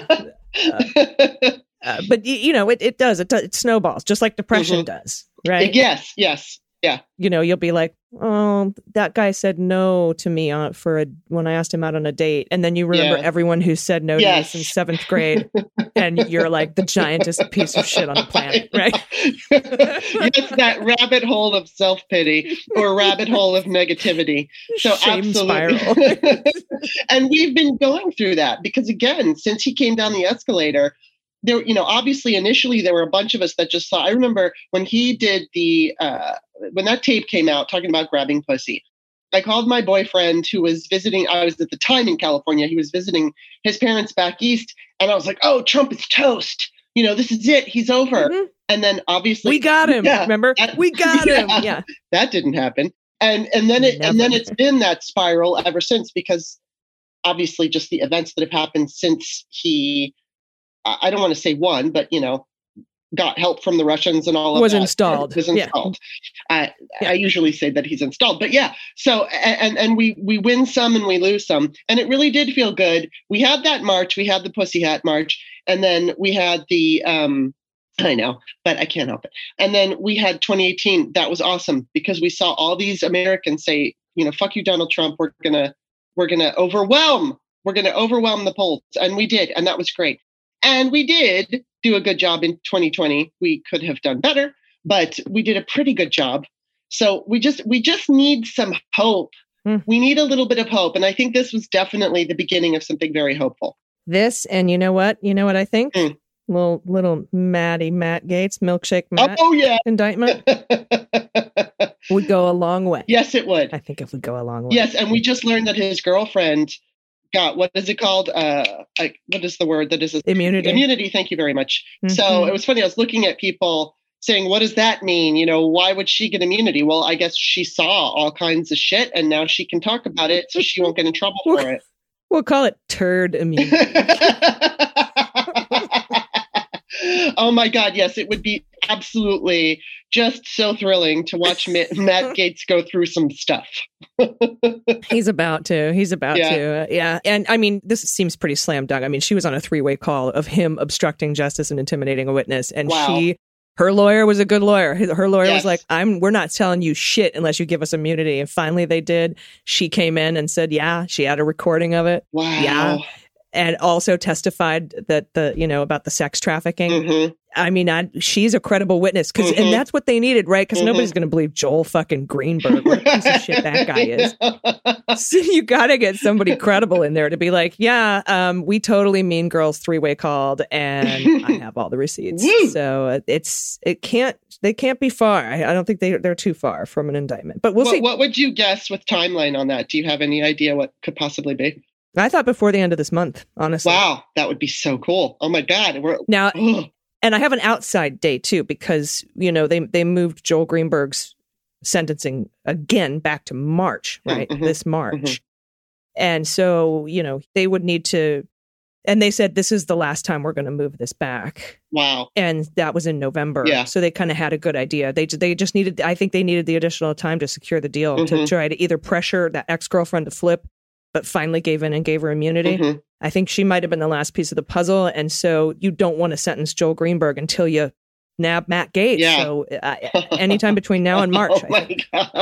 But it does. It snowballs just like depression does, right? Yes. Yeah. You'll be like, oh, that guy said no to me when I asked him out on a date. And then you remember everyone who said no to you since 7th grade. And you're like the giantest piece of shit on the planet, right? Yes, that rabbit hole of self-pity or rabbit hole of negativity. So shame absolutely. Spiral. And we've been going through that because, again, since he came down the escalator, there, obviously initially there were a bunch of us that just saw. I remember when he did when that tape came out talking about grabbing pussy, I called my boyfriend who was visiting. I was at the time in California. He was visiting his parents back east. And I was like, oh, Trump is toast. This is it. He's over. Mm-hmm. And then obviously we got him. Remember? We got him. Yeah. That didn't happen. And then it's been that spiral ever since, because obviously just the events that have happened since he, I don't want to say won, but, got help from the Russians and all of that. Installed. Was installed. Yeah. I usually say that he's installed, but yeah. So, and we win some and we lose some. And it really did feel good. We had that march, we had the Pussy Hat March, and then we had the, I know, but I can't help it. And then we had 2018. That was awesome because we saw all these Americans say, fuck you, Donald Trump. We're going to overwhelm the polls. And we did. And that was great. And we did do a good job in 2020. We could have done better, but we did a pretty good job. So we just need some hope. We need a little bit of hope. And I think this was definitely the beginning of something very hopeful. This, and you know what I think? Little Matt Gaetz, milkshake Matt indictment would go a long way. Yes, it would. I think it would go a long way. Yes. And we just learned that his girlfriend got, what is it called? What is the word that is? Immunity. Immunity. Thank you very much. Mm-hmm. So it was funny. I was looking at people saying, what does that mean? Why would she get immunity? Well, I guess she saw all kinds of shit and now she can talk about it so she won't get in trouble for it. We'll call it turd immunity. Oh my God. Yes. It would be absolutely just so thrilling to watch Matt Gaetz go through some stuff. He's about to. Yeah. And I mean, this seems pretty slam dunk. I mean, she was on a 3-way call of him obstructing justice and intimidating a witness. And her lawyer was a good lawyer. Her lawyer was like, we're not telling you shit unless you give us immunity. And finally they did. She came in and said, she had a recording of it. Wow. Yeah. and also testified that about the sex trafficking. Mm-hmm. I mean, she's a credible witness and that's what they needed, right? Because nobody's going to believe Joel fucking Greenberg. What a piece of shit that guy is. So you got to get somebody credible in there to be like, yeah, we totally Mean Girls 3-way called, and I have all the receipts. So they can't be far. I don't think they're too far from an indictment. But we'll see. What would you guess with timeline on that? Do you have any idea what could possibly be? I thought before the end of this month, honestly. Wow, that would be so cool. Oh my God. And I have an outside date too, because, they moved Joel Greenberg's sentencing again back to March, right? Mm-hmm. This March. Mm-hmm. And so, they would need to, and they said, this is the last time we're going to move this back. Wow. And that was in November. Yeah. So they kind of had a good idea. They just needed, I think they needed the additional time to secure the deal, to try to either pressure that ex-girlfriend to flip, but finally gave in and gave her immunity. Mm-hmm. I think she might have been the last piece of the puzzle. And so you don't want to sentence Joel Greenberg until you nab Matt Gaetz. Yeah. So anytime between now and March. Oh my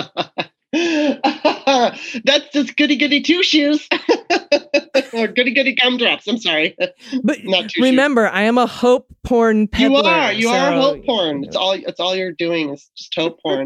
God. That's just goody two shoes. Or goody gumdrops. I'm sorry. But not remember, shoes. I am a hope porn peddler. You are hope porn. It's all you're doing is just hope porn.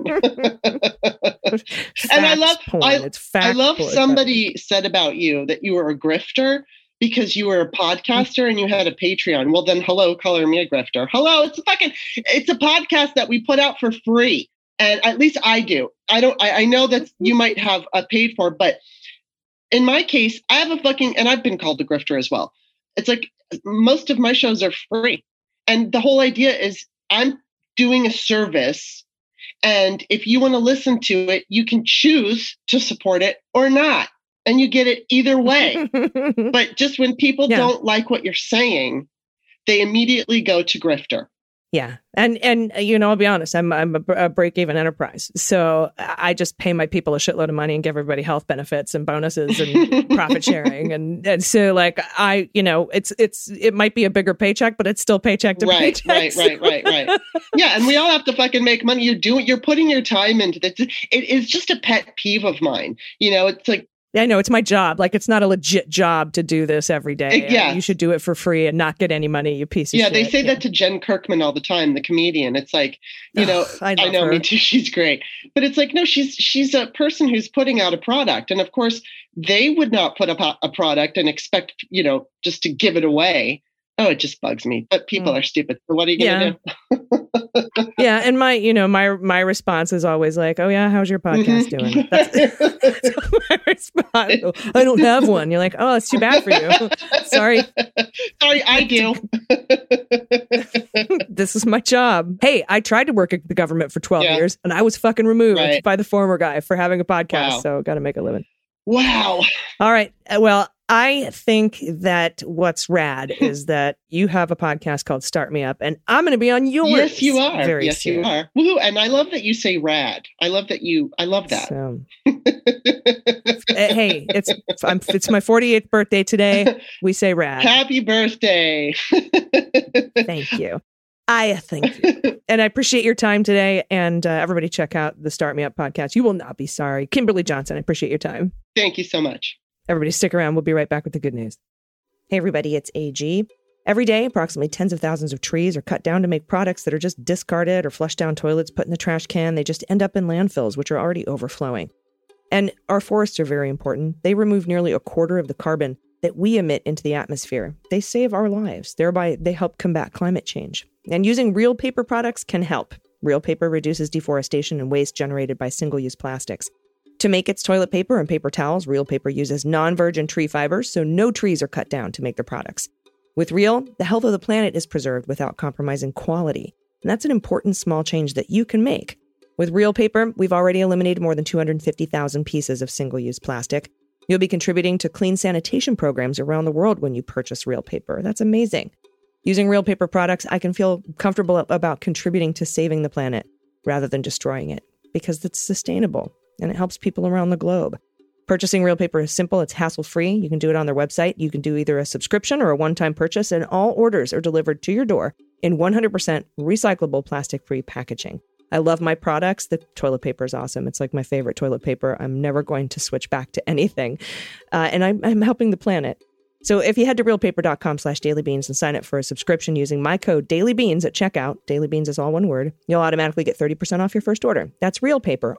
And I love somebody said about you that you were a grifter because you were a podcaster and you had a Patreon. Well, then hello, color me a grifter. Hello, it's a podcast that we put out for free. And at least I do. I know that you might have paid for, but in my case, I have and I've been called the grifter as well. It's like most of my shows are free. And the whole idea is I'm doing a service. And if you want to listen to it, you can choose to support it or not. And you get it either way. But just when people don't like what you're saying, they immediately go to grifter. Yeah. And I'll be honest, I'm a break-even enterprise. So I just pay my people a shitload of money and give everybody health benefits and bonuses and profit sharing. And so like it might be a bigger paycheck, but it's still paycheck to paycheck. Right. Yeah. And we all have to fucking make money. You're putting your time into this. It is just a pet peeve of mine. It's like, I know it's my job. Like, it's not a legit job to do this every day. Yeah. You should do it for free and not get any money, you piece of shit. Yeah, they say that to Jen Kirkman all the time, the comedian. It's like, I know, me too. She's great. But it's like, no, she's a person who's putting out a product. And of course, they would not put up a product and expect, just to give it away. Oh, it just bugs me. But people are stupid. So what are you going to do? Yeah. And my response is always like, oh yeah, how's your podcast doing? That's my response. I don't have one. You're like, oh, that's too bad for you. Sorry, I do. This is my job. Hey, I tried to work at the government for 12 years and I was fucking removed by the former guy for having a podcast. Wow. So got to make a living. Wow. All right. Well, I think that what's rad is that you have a podcast called Start Me Up, and I'm going to be on yours. Yes, you are. Very soon. You are. Woo-hoo. And I love that you say rad. I love that. So, hey, it's my 48th birthday today. We say rad. Happy birthday. Thank you. I thank you. And I appreciate your time today. And everybody check out the Start Me Up podcast. You will not be sorry. Kimberly Johnson, I appreciate your time. Thank you so much. Everybody stick around. We'll be right back with the good news. Hey, everybody, it's AG. Every day, approximately tens of thousands of trees are cut down to make products that are just discarded or flushed down toilets, put in the trash can. They just end up in landfills, which are already overflowing. And our forests are very important. They remove nearly a quarter of the carbon that we emit into the atmosphere. They save our lives. Thereby, they help combat climate change. And using real paper products can help. Real paper reduces deforestation and waste generated by single-use plastics. To make its toilet paper and paper towels, Real Paper uses non-virgin tree fibers, so no trees are cut down to make the products. With Real, the health of the planet is preserved without compromising quality. And that's an important small change that you can make. With Real Paper, we've already eliminated more than 250,000 pieces of single-use plastic. You'll be contributing to clean sanitation programs around the world when you purchase Real Paper. That's amazing. Using Real Paper products, I can feel comfortable about contributing to saving the planet rather than destroying it, because it's sustainable. And it helps people around the globe. Purchasing Real Paper is simple. It's hassle-free. You can do it on their website. You can do either a subscription or a one-time purchase, and all orders are delivered to your door in 100% recyclable plastic-free packaging. I love my products. The toilet paper is awesome. It's like my favorite toilet paper. I'm never going to switch back to anything. And I'm helping the planet. So if you head to realpaper.com/dailybeans and sign up for a subscription using my code dailybeans at checkout, dailybeans is all one word, you'll automatically get 30% off your first order. That's realpaper,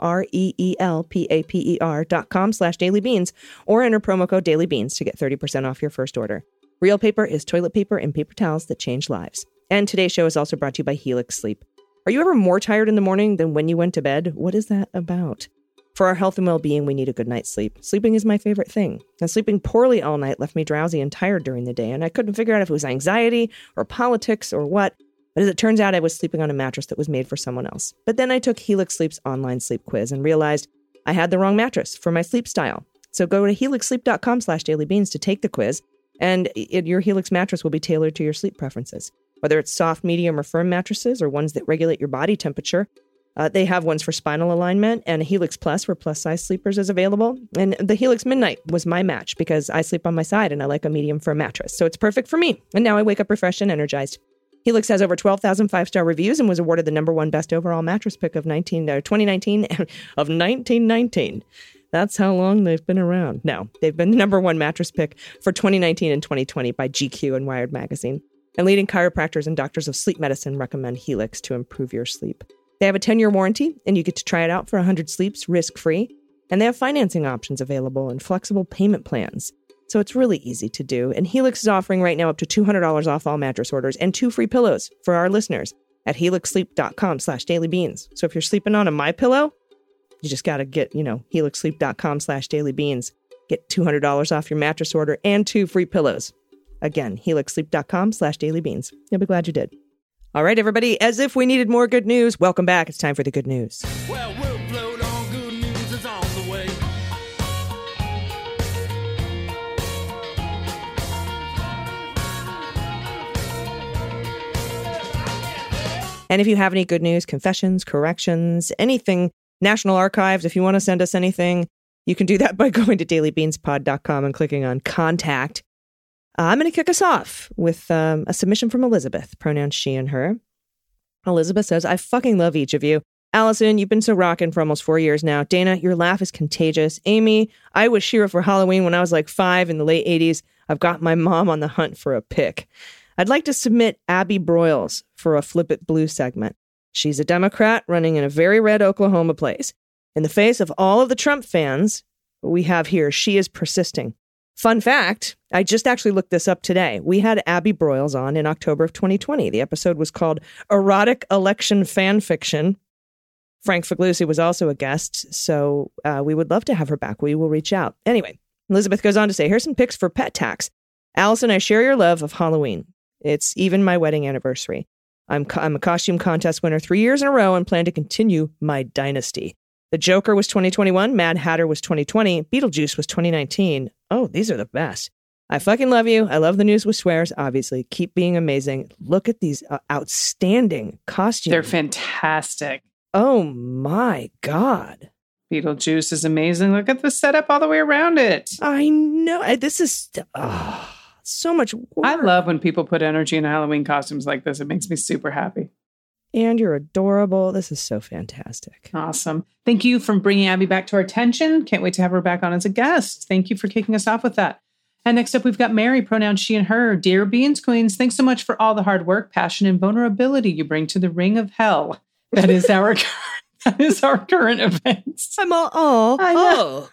REELPAPER.com/dailybeans, or enter promo code dailybeans to get 30% off your first order. Real Paper is toilet paper and paper towels that change lives. And today's show is also brought to you by Helix Sleep. Are you ever more tired in the morning than when you went to bed? What is that about? For our health and well-being, we need a good night's sleep. Sleeping is my favorite thing. And sleeping poorly all night left me drowsy and tired during the day, and I couldn't figure out if it was anxiety or politics or what. But as it turns out, I was sleeping on a mattress that was made for someone else. But then I took Helix Sleep's online sleep quiz and realized I had the wrong mattress for my sleep style. So go to helixsleep.com/dailybeans to take the quiz, and your Helix mattress will be tailored to your sleep preferences. Whether it's soft, medium, or firm mattresses, or ones that regulate your body temperature, they have ones for spinal alignment, and a Helix Plus for plus-size sleepers is available. And the Helix Midnight was my match because I sleep on my side and I like a medium firm mattress. So it's perfect for me. And now I wake up refreshed and energized. Helix has over 12,000 five-star reviews and was awarded the #1 best overall mattress pick of 2019 of 1919. That's how long they've been around. No, they've been the #1 mattress pick for 2019 and 2020 by GQ and Wired Magazine. And leading chiropractors and doctors of sleep medicine recommend Helix to improve your sleep. They have a 10-year warranty, and you get to try it out for 100 sleeps risk-free. And they have financing options available and flexible payment plans. So it's really easy to do. And Helix is offering right now up to $200 off all mattress orders and 2 free pillows for our listeners at helixsleep.com/dailybeans. So if you're sleeping on a MyPillow, you just got to get, helixsleep.com/dailybeans. Get $200 off your mattress order and 2 free pillows. Again, helixsleep.com/dailybeans. You'll be glad you did. All right, everybody, as if we needed more good news, welcome back. It's time for the good news. Well, we'll float on, good news is on the way. And if you have any good news, confessions, corrections, anything, National Archives, if you want to send us anything, you can do that by going to dailybeanspod.com and clicking on Contact. I'm going to kick us off with a submission from Elizabeth, pronouns she and her. Elizabeth says, I fucking love each of you. Allison, you've been so rockin' for almost 4 years now. Dana, your laugh is contagious. Amy, I was Shira for Halloween when I was like 5 in the late 80s. I've got my mom on the hunt for a pick. I'd like to submit Abby Broyles for a Flip It Blue segment. She's a Democrat running in a very red Oklahoma place. In the face of all of the Trump fans we have here, she is persisting. Fun fact, I just actually looked this up today. We had Abby Broyles on in October of 2020. The episode was called Erotic Election Fan Fiction. Frank Figliuzzi was also a guest, so we would love to have her back. We will reach out. Anyway, Elizabeth goes on to say, here's some picks for pet tax. Allison, I share your love of Halloween. It's even my wedding anniversary. I'm a costume contest winner 3 years in a row and plan to continue my dynasty. The Joker was 2021, Mad Hatter was 2020, Beetlejuice was 2019. Oh, these are the best. I fucking love you. I love the news with swears, obviously. Keep being amazing. Look at these outstanding costumes. They're fantastic. Oh my God. Beetlejuice is amazing. Look at the setup all the way around it. I know. This is so much work. I love when people put energy into Halloween costumes like this. It makes me super happy. And you're adorable. This is so fantastic. Awesome. Thank you for bringing Abby back to our attention. Can't wait to have her back on as a guest. Thank you for kicking us off with that. And next up, we've got Mary, pronouns she and her. Dear Beans Queens, thanks so much for all the hard work, passion, and vulnerability you bring to the ring of hell. That is our current events. I'm all,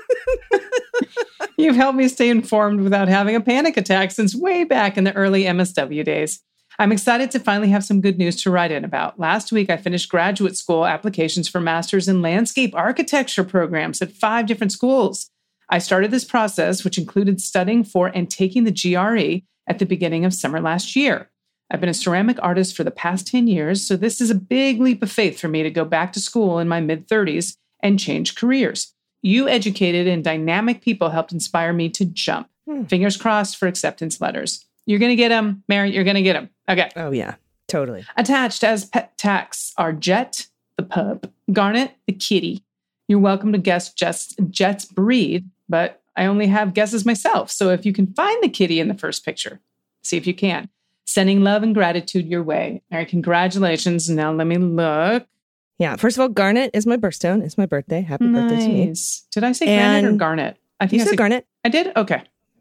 You've helped me stay informed without having a panic attack since way back in the early MSW days. I'm excited to finally have some good news to write in about. Last week, I finished graduate school applications for Masters in Landscape Architecture programs at 5 different schools. I started this process, which included studying for and taking the GRE at the beginning of summer last year. I've been a ceramic artist for the past 10 years, so this is a big leap of faith for me to go back to school in my mid-30s and change careers. You educated and dynamic people helped inspire me to jump. Fingers crossed for acceptance letters. You're going to get them, Mary. You're going to get them. Okay. Oh, yeah. Totally. Attached as pet tax are Jet, the pup, Garnet, the kitty. You're welcome to guess Jet's breed, but I only have guesses myself. So if you can find the kitty in the first picture, see if you can. Sending love and gratitude your way. Mary, congratulations. Now let me look. Yeah. First of all, Garnet is my birthstone. It's my birthday. Happy birthday to me. Did I say Garnet or Garnet? I think you said Garnet. I did? Okay.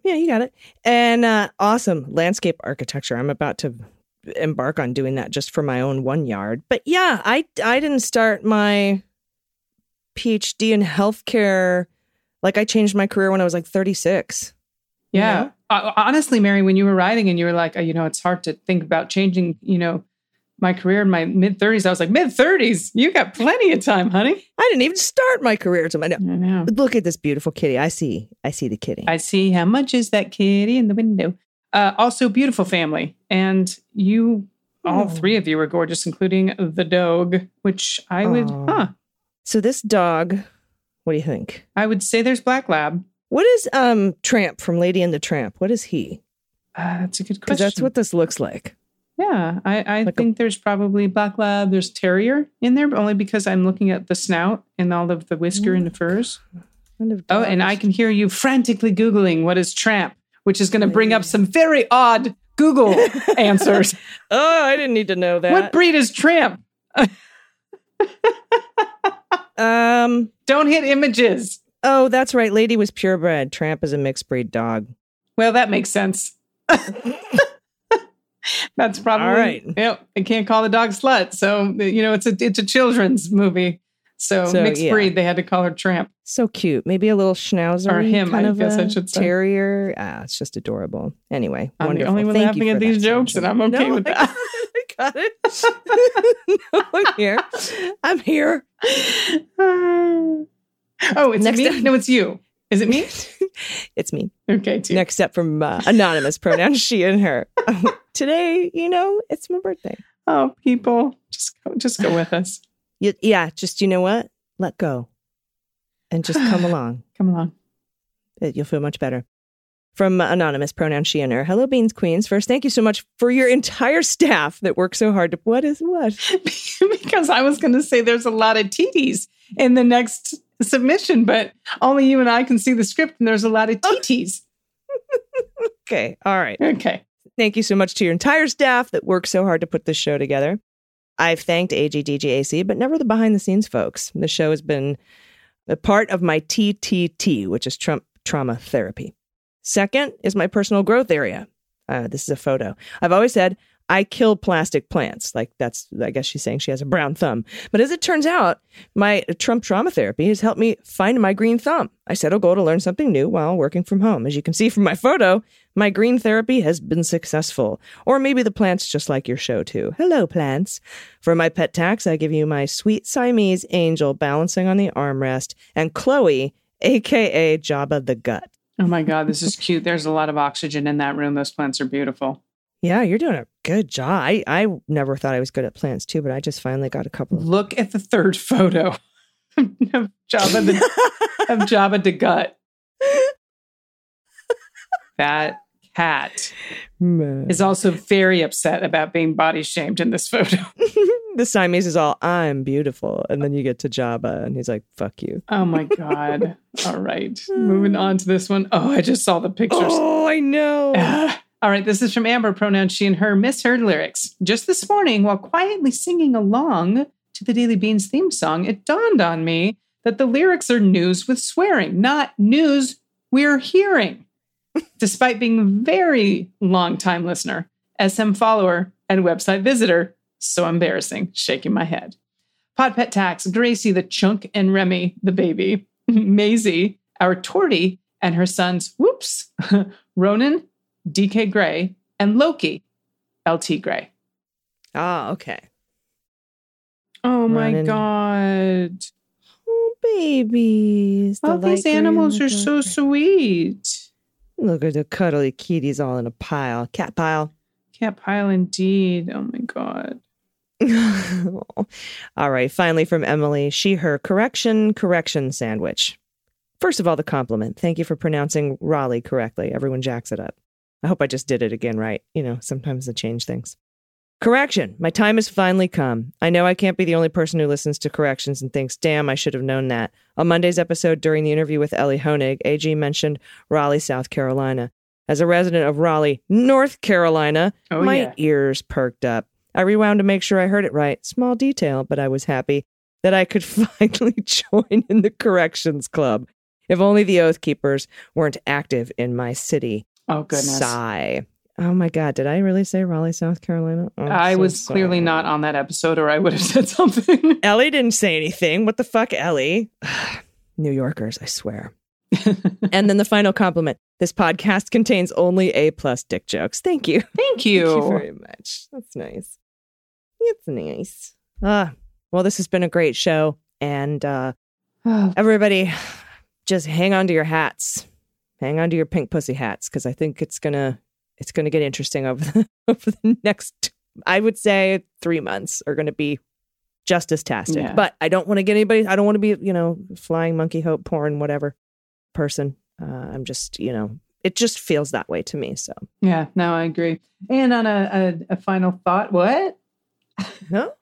Yeah, you got it. And awesome landscape architecture. I'm about to embark on doing that just for my own 1 yard. But yeah, I didn't start my PhD in healthcare. Like I changed my career when I was like 36. Yeah. Honestly, Mary, when you were writing and you were like, it's hard to think about changing, my career in my mid-30s, I was like, mid-30s? You got plenty of time, honey. I didn't even start my career until I know. Look at this beautiful kitty. I see the kitty. I see. How much is that kitty in the window? Also, beautiful family. And you, all three of you were gorgeous, including the dog, which I would, So this dog, what do you think? I would say there's Black Lab. What is Tramp from Lady and the Tramp? What is he? That's a good question. Because that's what this looks like. Yeah, I think there's probably Black Lab. There's Terrier in there, but only because I'm looking at the snout and all of the whisker and the furs. Oh, and I can hear you frantically Googling what is Tramp, which is going to bring up some very odd Google answers. Oh, I didn't need to know that. What breed is Tramp? Don't hit images. Oh, that's right. Lady was purebred. Tramp is a mixed breed dog. Well, that makes sense. That's probably all right. Yep. I can't call the dog slut, so it's a children's movie. So mixed breed. They had to call her Tramp. So cute. Maybe a little schnauzer or him. Kind I of guess I should say terrier. It's just adorable. Anyway, I'm wonderful. the only one laughing at these jokes, and I'm okay with that. I got it. No, I'm here. Oh, it's me? No, it's you. Is it me? It's me. Okay, too. Next up from anonymous pronouns, she and her. Today, it's my birthday. Oh, people, just go with us. Yeah, just, you know what? Let go. And just come along. Come along. You'll feel much better. From anonymous pronouns, she and her. Hello, Beans Queens. First, thank you so much for your entire staff that works so hard to... What is what? Because I was going to say there's a lot of TTs in the next submission, but only you and I can see the script, and there's a lot of TTs. Okay. All right. Okay. Thank you so much to your entire staff that works so hard to put this show together. I've thanked AGDGAC, but never the behind-the-scenes folks. The show has been a part of my TTT, which is trauma therapy. Second is my personal growth area. This is a photo. I've always said, I kill plastic plants. Like I guess she's saying she has a brown thumb. But as it turns out, my Trump trauma therapy has helped me find my green thumb. I set a goal to learn something new while working from home. As you can see from my photo, my green therapy has been successful. Or maybe the plants just like your show too. Hello, plants. For my pet tax, I give you my sweet Siamese angel balancing on the armrest and Chloe, a.k.a. Jabba the Gut. Oh my God, this is cute. There's a lot of oxygen in that room. Those plants are beautiful. Yeah, you're doing a good job. I never thought I was good at plants too, but I just finally got a couple of... Look at the third photo of Jabba the Gut. That cat is also very upset about being body shamed in this photo. The Siamese is all, I'm beautiful. And then you get to Jabba and he's like, fuck you. Oh my God. All right. Moving on to this one. Oh, I just saw the pictures. Oh, I know. All right. This is from Amber, pronouns she and her. Misheard lyrics. Just this morning, while quietly singing along to the Daily Beans theme song, it dawned on me that the lyrics are news with swearing, not news we're hearing. Despite being a very long-time listener, SM follower, and website visitor, so embarrassing, shaking my head. Pod Pet Tax, Gracie the chunk, and Remy the baby, Maisie, our Torty, and her sons, whoops, Ronan, DK Gray, and Loki, LT Gray. Oh, okay. Oh my Ronan. God. Oh, babies. All these animals are so sweet. Look at the cuddly kitties all in a pile. Cat pile. Cat pile indeed. Oh my God. All right. Finally from Emily. She, her. Correction sandwich. First of all, the compliment. Thank you for pronouncing Raleigh correctly. Everyone jacks it up. I hope I just did it again right. Sometimes they change things. Correction. My time has finally come. I know I can't be the only person who listens to corrections and thinks, damn, I should have known that. On Monday's episode during the interview with Ellie Honig, AG mentioned Raleigh, South Carolina. As a resident of Raleigh, North Carolina, my ears perked up. I rewound to make sure I heard it right. Small detail, but I was happy that I could finally join in the corrections club. If only the Oath Keepers weren't active in my city. Oh, goodness. Sigh. Oh, my God. Did I really say Raleigh, South Carolina? Oh, I was clearly not on that episode, or I would have said something. Ellie didn't say anything. What the fuck, Ellie? New Yorkers, I swear. And then the final compliment. This podcast contains only A+ dick jokes. Thank you. Thank you. Thank you very much. That's nice. It's nice. Well, this has been a great show. And everybody, just hang on to your hats. Hang on to your pink pussy hats, because I think it's gonna get interesting over the next, I would say, 3 months are going to be just as tastic. Yeah. But I don't want to get anybody. I don't want to be, flying monkey hope porn, whatever person. I'm just, it just feels that way to me. So yeah, no, I agree. And on a final thought, what? No.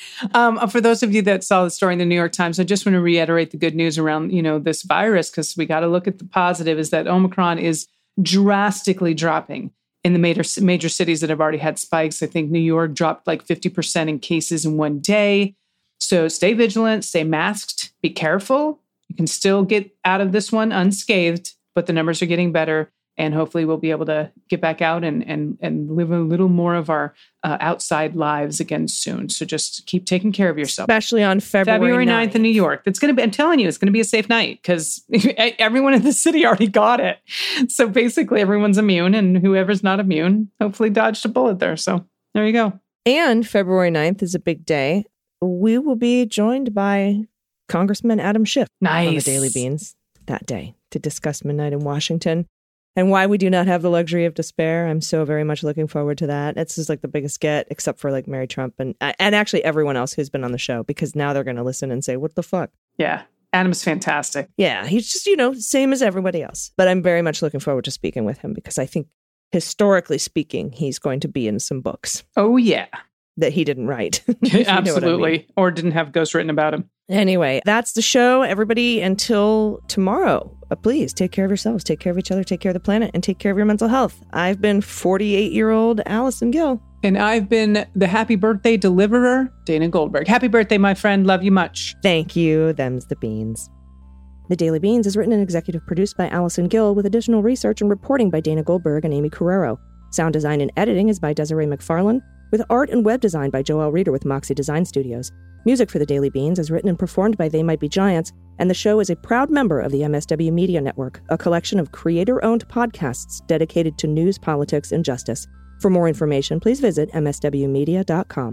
For those of you that saw the story in the New York Times, I just want to reiterate the good news around, this virus, because we got to look at the positive, is that Omicron is drastically dropping in the major cities that have already had spikes. I think New York dropped like 50% in cases in one day. So stay vigilant, stay masked, be careful. You can still get out of this one unscathed, but the numbers are getting better. And hopefully we'll be able to get back out and live a little more of our outside lives again soon. So just keep taking care of yourself. Especially on February 9th in New York. That's going to be, I'm telling you, it's going to be a safe night because everyone in the city already got it. So basically everyone's immune, and whoever's not immune hopefully dodged a bullet there. So there you go. And February 9th is a big day. We will be joined by Congressman Adam Schiff on the Daily Beans that day to discuss Midnight in Washington and why we do not have the luxury of despair. I'm so very much looking forward to that. It's just like the biggest get, except for like Mary Trump and actually everyone else who's been on the show, because now they're going to listen and say, what the fuck? Yeah. Adam's fantastic. Yeah. He's just, same as everybody else. But I'm very much looking forward to speaking with him, because I think historically speaking, he's going to be in some books. Oh, yeah. That he didn't write. Absolutely. I mean. Or didn't have ghosts written about him. Anyway, that's the show, everybody. Until tomorrow, please take care of yourselves, take care of each other, take care of the planet, and take care of your mental health. I've been 48-year-old Allison Gill. And I've been the happy birthday deliverer, Dana Goldberg. Happy birthday, my friend. Love you much. Thank you. Them's the beans. The Daily Beans is written and executive produced by Allison Gill, with additional research and reporting by Dana Goldberg and Amy Carrero. Sound design and editing is by Desiree McFarlane, with art and web design by Joelle Reeder with Moxie Design Studios. Music for The Daily Beans is written and performed by They Might Be Giants, and the show is a proud member of the MSW Media Network, a collection of creator-owned podcasts dedicated to news, politics, and justice. For more information, please visit mswmedia.com.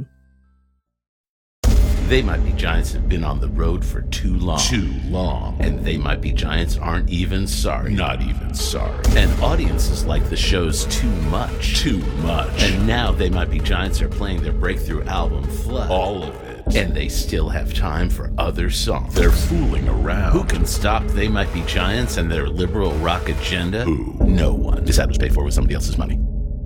They Might Be Giants have been on the road for too long. Too long. And They Might Be Giants aren't even sorry. Not even sorry. And audiences like the show's too much. Too much. And now They Might Be Giants are playing their breakthrough album, Flood. All of it. And they still have time for other songs. They're fooling around. Who can stop They Might Be Giants and their liberal rock agenda? Who? No one. This ad was paid for with somebody else's money.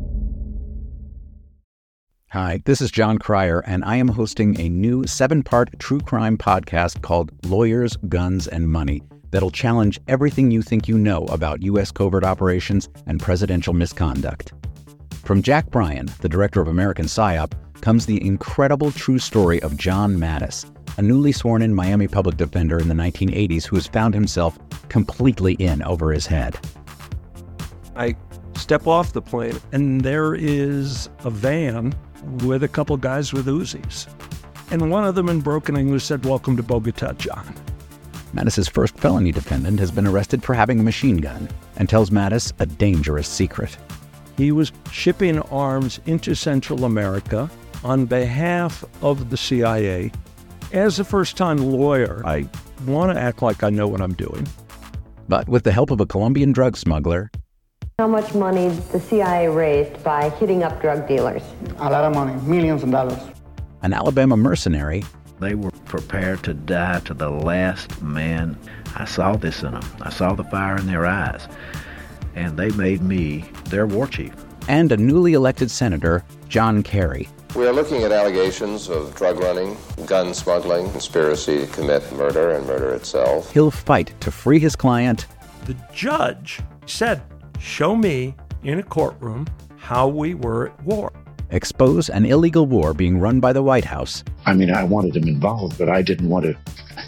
Hi, this is John Cryer, and I am hosting a new 7-part true crime podcast called Lawyers, Guns, and Money that'll challenge everything you think you know about U.S. covert operations and presidential misconduct. From Jack Bryan, the director of American PSYOP, comes the incredible true story of John Mattis, a newly sworn-in Miami public defender in the 1980s who has found himself completely in over his head. I step off the plane, and there is a van with a couple guys with Uzis. And one of them in broken English said, "Welcome to Bogota, John." Mattis's first felony defendant has been arrested for having a machine gun and tells Mattis a dangerous secret. He was shipping arms into Central America on behalf of the CIA. As a first-time lawyer, I want to act like I know what I'm doing. But with the help of a Colombian drug smuggler, how much money the CIA raised by hitting up drug dealers? A lot of money, millions of dollars. An Alabama mercenary, they were prepared to die to the last man. I saw this in them. I saw the fire in their eyes. And they made me their war chief. And a newly elected senator, John Kerry. We are looking at allegations of drug running, gun smuggling, conspiracy to commit murder and murder itself. He'll fight to free his client. The judge said, "Show me in a courtroom how we were at war." Expose an illegal war being run by the White House. I mean, I wanted him involved, but I didn't want to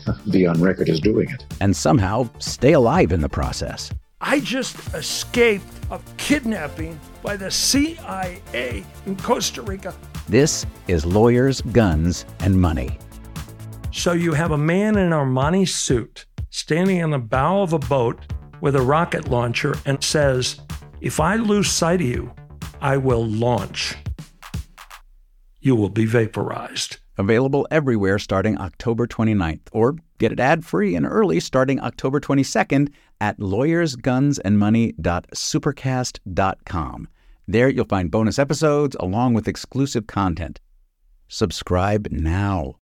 be on record as doing it. And somehow stay alive in the process. I just escaped a kidnapping by the CIA in Costa Rica. This is Lawyers, Guns, and Money. So you have a man in an Armani suit standing on the bow of a boat with a rocket launcher and says, "If I lose sight of you, I will launch. You will be vaporized." Available everywhere starting October 29th, or get it ad-free and early starting October 22nd at lawyersgunsandmoney.supercast.com. There you'll find bonus episodes along with exclusive content. Subscribe now.